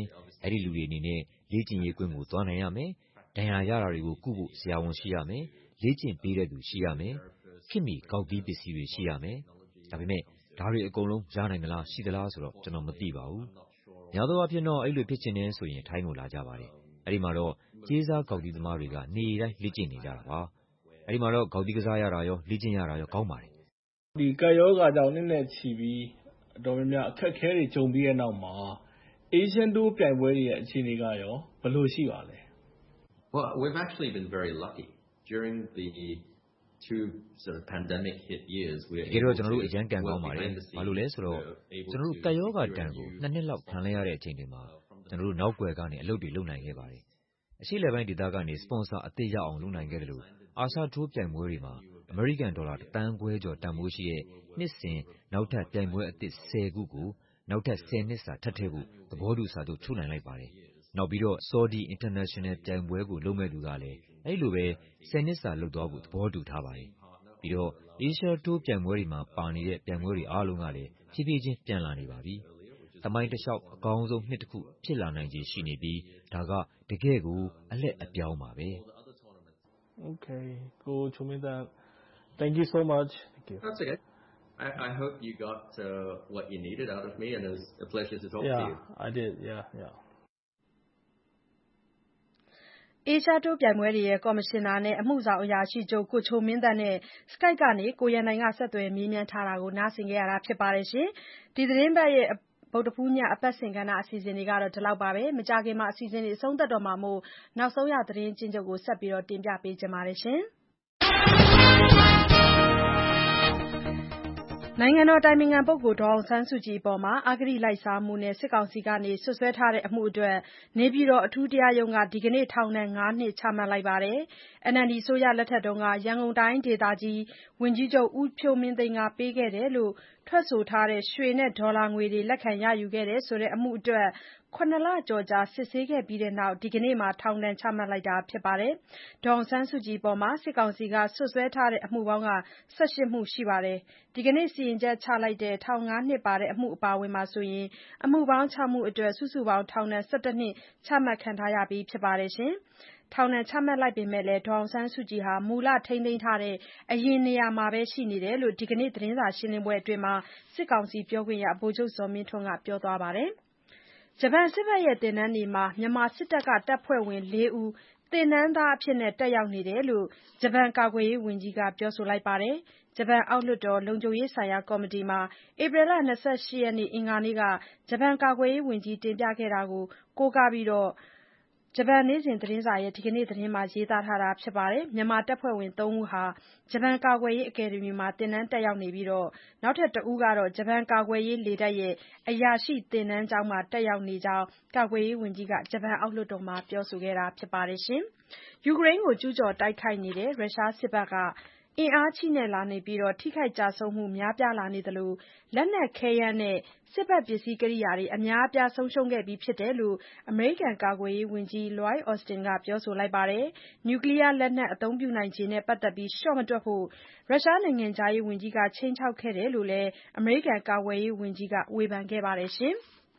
အဲ့ဒီလူတွေအနေနဲ့လေ့ကျင့်ရေးကွင်းကိုသွားနိုင်ရမယ်။ဒဏ်ရာရတာတွေကိုကုဖို့ဆရာဝန်ရှိရမယ်။လေ့ကျင့်ပေးတဲ့သူရှိရမယ်။ခေတ်မီကောက်ပြီးပစ္စည်းတွေရှိရမယ်။ဒါပေမဲ့ဒါတွေအကုန်လုံးရနိုင်မလားရှိသလားဆိုတော့ကျွန်တော်မသိပါဘူး။များသောအားဖြင့်တော့အဲ့လိုဖြစ်ချင်တယ်ဆိုရင်ထိုင်းကိုလာကြပါတယ်။အဲ့ဒီမှာတော့ကျေးစားကောက်တီးသမားတွေကနေတိုင်းလေ့ကျင့်နေကြတာပါ။အဲ့ဒီမှာတော့ကောက်တီးကစားရတာရောလေ့ကျင့်ရတာရောကောင်းပါတယ်။ဒီကပ်ရောဂါကြောင့်နည်းနည်းချီပြီးအတော်များများအခက်အခဲတွေကြုံပြီးတဲ့နောက်မှာ Asian Tour ပြိုင်ပွဲတွေရဲ့အခြေအနေကရောဘယ်လိုရှိပါလဲ။ Well, we've actually been very lucky during the two sort of pandemic hit years. We တကယ်တော့ကျွန်တော်တို့အရန်ကံကောင်းပါတယ်။ဘာလို့လဲဆိုတော့ကျွန်တော်တို့ကပ်ရောဂါတန်ကိုနှစ်နှစ်လောက်ခံလိုက်ရတဲ့အချိန်တွေမှာကျွန်တော်တို့နောက်ွယ်ကနေအလုပ်တွေလုပ်နိုင်ခဲ့ပါတယ်။အရှိလယ်ပိုင်းဒေသကနေစပွန်ဆာအသစ်ရအောင်လုပ်နိုင်ခဲ့တယ်လို့အာရှထိုးပြိုင်ပွဲတွေမှာအမေရိကန်ဒေါ်လာတစ်သန်းခွဲကျော်တန်ဖိုးရှိတဲ့နှစ်စဉ်နောက်ထပ်ပြိုင်ပွဲအသစ်ဆယ်ခုကိုနောက်ထပ်ဆယ်နှစ်စာထပ်ထည့်ဖို့သဘောတူစာချုပ်ချုပ်နိုင်လိုက်ပါတယ်။နောက်ပြီးတော့ Saudi International ပြိုင်ပွဲကိုလုပ်မဲ့သူကလည်းအဲ့လိုပဲဆယ်နှစ်စာလုပ်သွားဖို့သဘောတူထားပါတယ်။ပြီးတော့ Asia Tour ပြိုင်ပွဲတွေမှာပါနေတဲ့ပြိုင်ပွဲတွေအားလုံးကလည်းဖြည်းဖြည်းချင်းပြန်လာနေပါပြီ။သမိုင်းတစ်လျှောက်အကောင်းဆုံးနှစ်တစ်ခုဖြစ်လာနိုင်ခြေရှိနေပြီးဒါကတကယ်ကိုအလှည့်အပြောင်းပါပဲ။ Okay, ကိုချုံမင်းသား thank you so much. Thank you. That's okay. I, I hope you got uh, what you needed out of me, and it was a pleasure to talk yeah, to you. I did. Yeah, yeah. Asia Tour ပြိုင်ပွဲတွေရဲ့ကော်မရှင်နာနဲ့အမှုဆောင်အရာရှိချုပ်ကိုချိုမင်းသက်နဲ့ Skype ကနေကိုရန်နိုင်ကဆက်သွယ်မေးမြန်းထားတာကိုနားဆင်ကြရတာဖြစ်ပါတယ်ရှင်။ဒီသတင်းပတ်ရဲ့ဗုဒ္ဓဖူးညအပတ်စဉ်ကဏ္ဍအစီအစဉ်တွေကတော့ဒီလောက်ပါပဲ။မကြခင်မှာအစီအစဉ်တွေအဆုံးသတ်တော့မှာမို့နောက်ဆုံးရသတင်းချင်းချုပ်ကိုဆက်ပြီးတော့တင်ပြပေးကြပါမယ်ရှင်။နိုင်ငံတော်တိုင်ပင်ခံပုဂ္ဂိုလ်ဒေါ်အောင်ဆန်းစုကြည်အပေါ်အဂတိလိုက်စားမှုနဲ့စစ်ကောင်စီကစွပ်စွဲထားတဲ့အမှုအတွက်နေပြည်တော်အထူးတရားရုံးကဒီကနေ့ထောင်ဒဏ်ငါးနှစ်ချမှတ်လိုက်ပါတယ်။ အန်အယ်လ်ဒီအစိုးရလက်ထက်ကရန်ကုန်တိုင်းဒေသကြီးဝန်ကြီးချုပ်ဦးဖြိုးမင်းသိန်းကပေးခဲ့တယ်လို့ထွက်ဆိုထားတဲ့ရွှေနဲ့ဒေါ်လာငွေတွေလက်ခံရယူခဲ့တယ်ဆိုတဲ့အမှုအတွက် ခုနှစ်လကျော်ကြာစစ်ဆေးခဲ့ပြီးနောက်ဒီကနေ့မှာထောင်ဒဏ်ချမှတ်လိုက်တာဖြစ်ပါတယ်။ဒေါ်အောင်ဆန်းစုကြည်အပေါ်စစ်ကောင်စီကစွပ်စွဲထားတဲ့အမှုပေါင်းဆယ်ရှစ်မှုရှိပါတယ်။ဒီကနေ့စီရင်ချက်ချလိုက်တဲ့ထောင်ငါးနှစ်ပါတဲ့အမှုအပါအဝင်အမှုပေါင်းခြောက်မှုအတွက်စုစုပေါင်းထောင်ဒဏ်ဆယ့်တစ်နှစ်ချမှတ်ခံထားရပြီးဖြစ်ပါတယ်။ထောင်ဒဏ်ချမှတ်လိုက်ပေမဲ့လည်းဒေါ်အောင်ဆန်းစုကြည်ဟာမူလထိန်းသိမ်းထားတဲ့အရင်နေရာမှာပဲရှိနေတယ်လို့ဒီကနေ့သတင်းစာရှင်းလင်းပွဲအတွင်းစစ်ကောင်စီပြောခွင့်ရဗိုလ်ချုပ်ဇော်မင်းထွန်းကပြောသွားပါတယ်။ဂျပန်စစ်ဘက်ရဲ့သင်တန်းတွေမှာမြန်မာစစ်တပ်ကတပ်ဖွဲ့ဝင်လေးဦးသင်တန်းသားအဖြစ်တက်ရောက်နေတယ်လို့ဂျပန်ကာကွယ်ရေးဝန်ကြီးကပြောဆိုလိုက်ပါတယ်။ဂျပန်အောက်လွှတ်တော်လုံခြုံရေးဆိုင်ရာကော်မတီမှာဧပြီလ၂၈ရက်နေ့အင်္ဂါနေ့ကဂျပန်ကာကွယ်ရေးဝန်ကြီးတင်ပြခဲ့တာကိုကိုးကားပြီးဂျပန်နေ့စဉ်သတင်းစာရဲ့ဒီကနေ့သတင်းမှာရေးသားထားတာဖြစ်ပါတယ်။မြန်မာတပ်ဖွဲ့ဝင်သုံးဦးဟာဂျပန်ကာကွယ်ရေးအကယ်ဒမီမှာသင်တန်းတက်ရောက်နေပြီးနောက်ထပ်တဦးကတော့ဂျပန်ကာကွယ်ရေးလေတပ်ရဲ့အရာရှိသင်တန်းကျောင်းမှာတက်ရောက်နေကြောင်းကာကွယ်ရေးဝန်ကြီးကဂျပန်အောက်လွှတ်တော်မှာပြောဆိုခဲ့တာဖြစ်ပါတယ်။ ယူကရိန်းကိုကျူးကျော်တိုက်ခိုက်နေတဲ့ရုရှားစစ်ဘက်ကအင်အားချည့်နဲ့လာနေပြီးထိခိုက်ကျဆုံးမှုများပြားလာနေသလိုလက်နက်ခဲယမ်းနဲ့စစ်ဘက်ပစ္စည်းကိရိယာတွေအများအပြားဆုံးရှုံးခဲ့ပြီးဖြစ်တယ်လို့အမေရိကန်ကာကွယ်ရေးဝန်ကြီး Lloyd Austin ကပြောဆိုလိုက်ပါတယ်။ နျူကလ িয়ার လက်နက်အသုံးပြုနိုင်ခြေနဲ့ပတ်သက်ပြီးလျှော့မတွက်ဖို့ရုရှားနိုင်ငံခြားရေးဝန်ကြီးကခြိမ်းခြောက်ခဲ့တယ်လို့လည်းအမေရိကန်ကာကွယ်ရေးဝန်ကြီးကဝေဖန်ခဲ့ပါတယ်။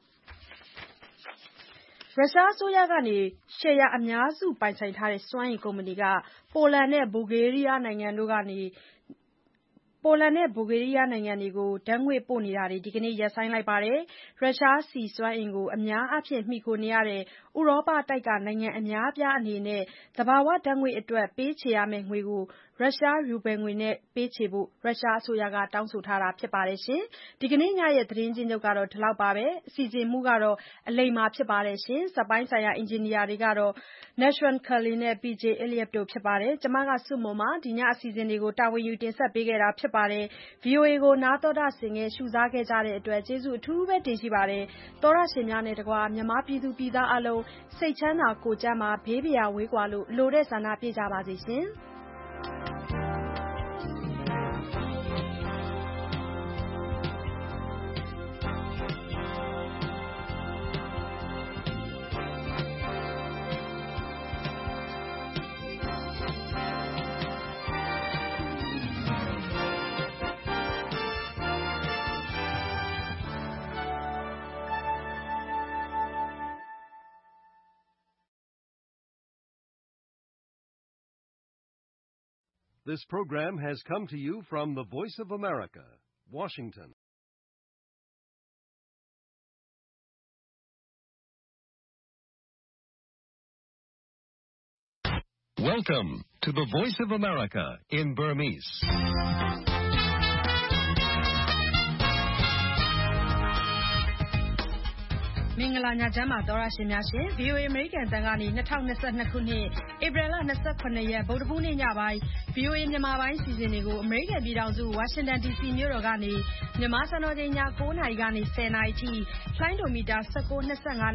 ရုရှားအစိုးရကရှယ်ယာအများစုပိုင်ဆိုင်ထားတဲ့စွမ်းအင်ကုမ္ပဏီကပိုလန်နဲ့ဘူလ်ဂေးရီးယားနိုင်ငံတွေကိုဓါတ်ငွေ့ပို့နေတာတွေဒီကနေ့ရပ်ဆိုင်းလိုက်ပါတယ်။ ရုရှားဆီစွမ်းအင်ကိုအများအားဖြင့်မှီခိုနေရတဲ့ဥရောပတိုက်ကနိုင်ငံအများအပြားအနေနဲ့သဘာဝဓါတ်ငွေ့အတွက်ပေးချေရမယ့်ငွေကိုရုရှားរូဘယ်ငွေနဲ့ပေးချေဖို့ရုရှားအစိုးရကတောင်းဆိုထားတာဖြစ်ပါတယ်။ ဒီကနေ့ညရဲ့သတင်းချင်းချုပ်ကတော့ဒီလောက်ပါပဲ။အစီအစဉ်မှူးကတော့အလိမ္မာဖြစ်ပါတယ်။ စက်ပိုင်းဆိုင်ရာအင်ဂျင်နီယာတွေကတော့ Nashwan Kali နဲ့ ပီဂျေ Elliott တို့ဖြစ်ပါတယ်။ ကျွန်မဆုမွန်ပါ။ဒီညအစီအစဉ်တွေကိုတာဝန်ယူတင်ဆက်ပေးခဲ့တာဖြစ်ပါတယ်။ ဗွီအိုအေကိုနားတော်တာဆင်ခဲ့ရှုစားခဲ့ကြတဲ့အတွက်ကျေးဇူးအထူးပဲတင်ရှိပါတယ်။သောတရှင်များနဲ့တကွမြန်မာပြည်သူပြည်သားအားလုံးစိတ်ချမ်းသာကိုယ်ကျန်းမာဘေးဘာယာဝေးကွာလို့လိုတဲ့ဆန္ဒပြည့်ကြပါစေရှင်။ This program has come to you from the Voice of America, Washington. Welcome to the Voice of America in Burmese. မင်္ဂလာညချမ်းပါသောရရှင်များရှင် ဗီအိုအေ American တန်ကနေ၂၀၂၂ခုနှစ်ဧပြီလ၂၇ရက်ဗုဒ္ဓဟူးနေ့ညပိုင်း ဗီအိုအေ မြန်မာပိုင်းစီစဉ်တွေကို American ပြည်ထောင်စု Washington ဒီ စီ မြို့တော်ကနေမြန်မာစံတော်ချိန်ည၉နာရီကနေ၁၀နာရီထိလိုင်းဒိုမီတာ၁၉ ၂၅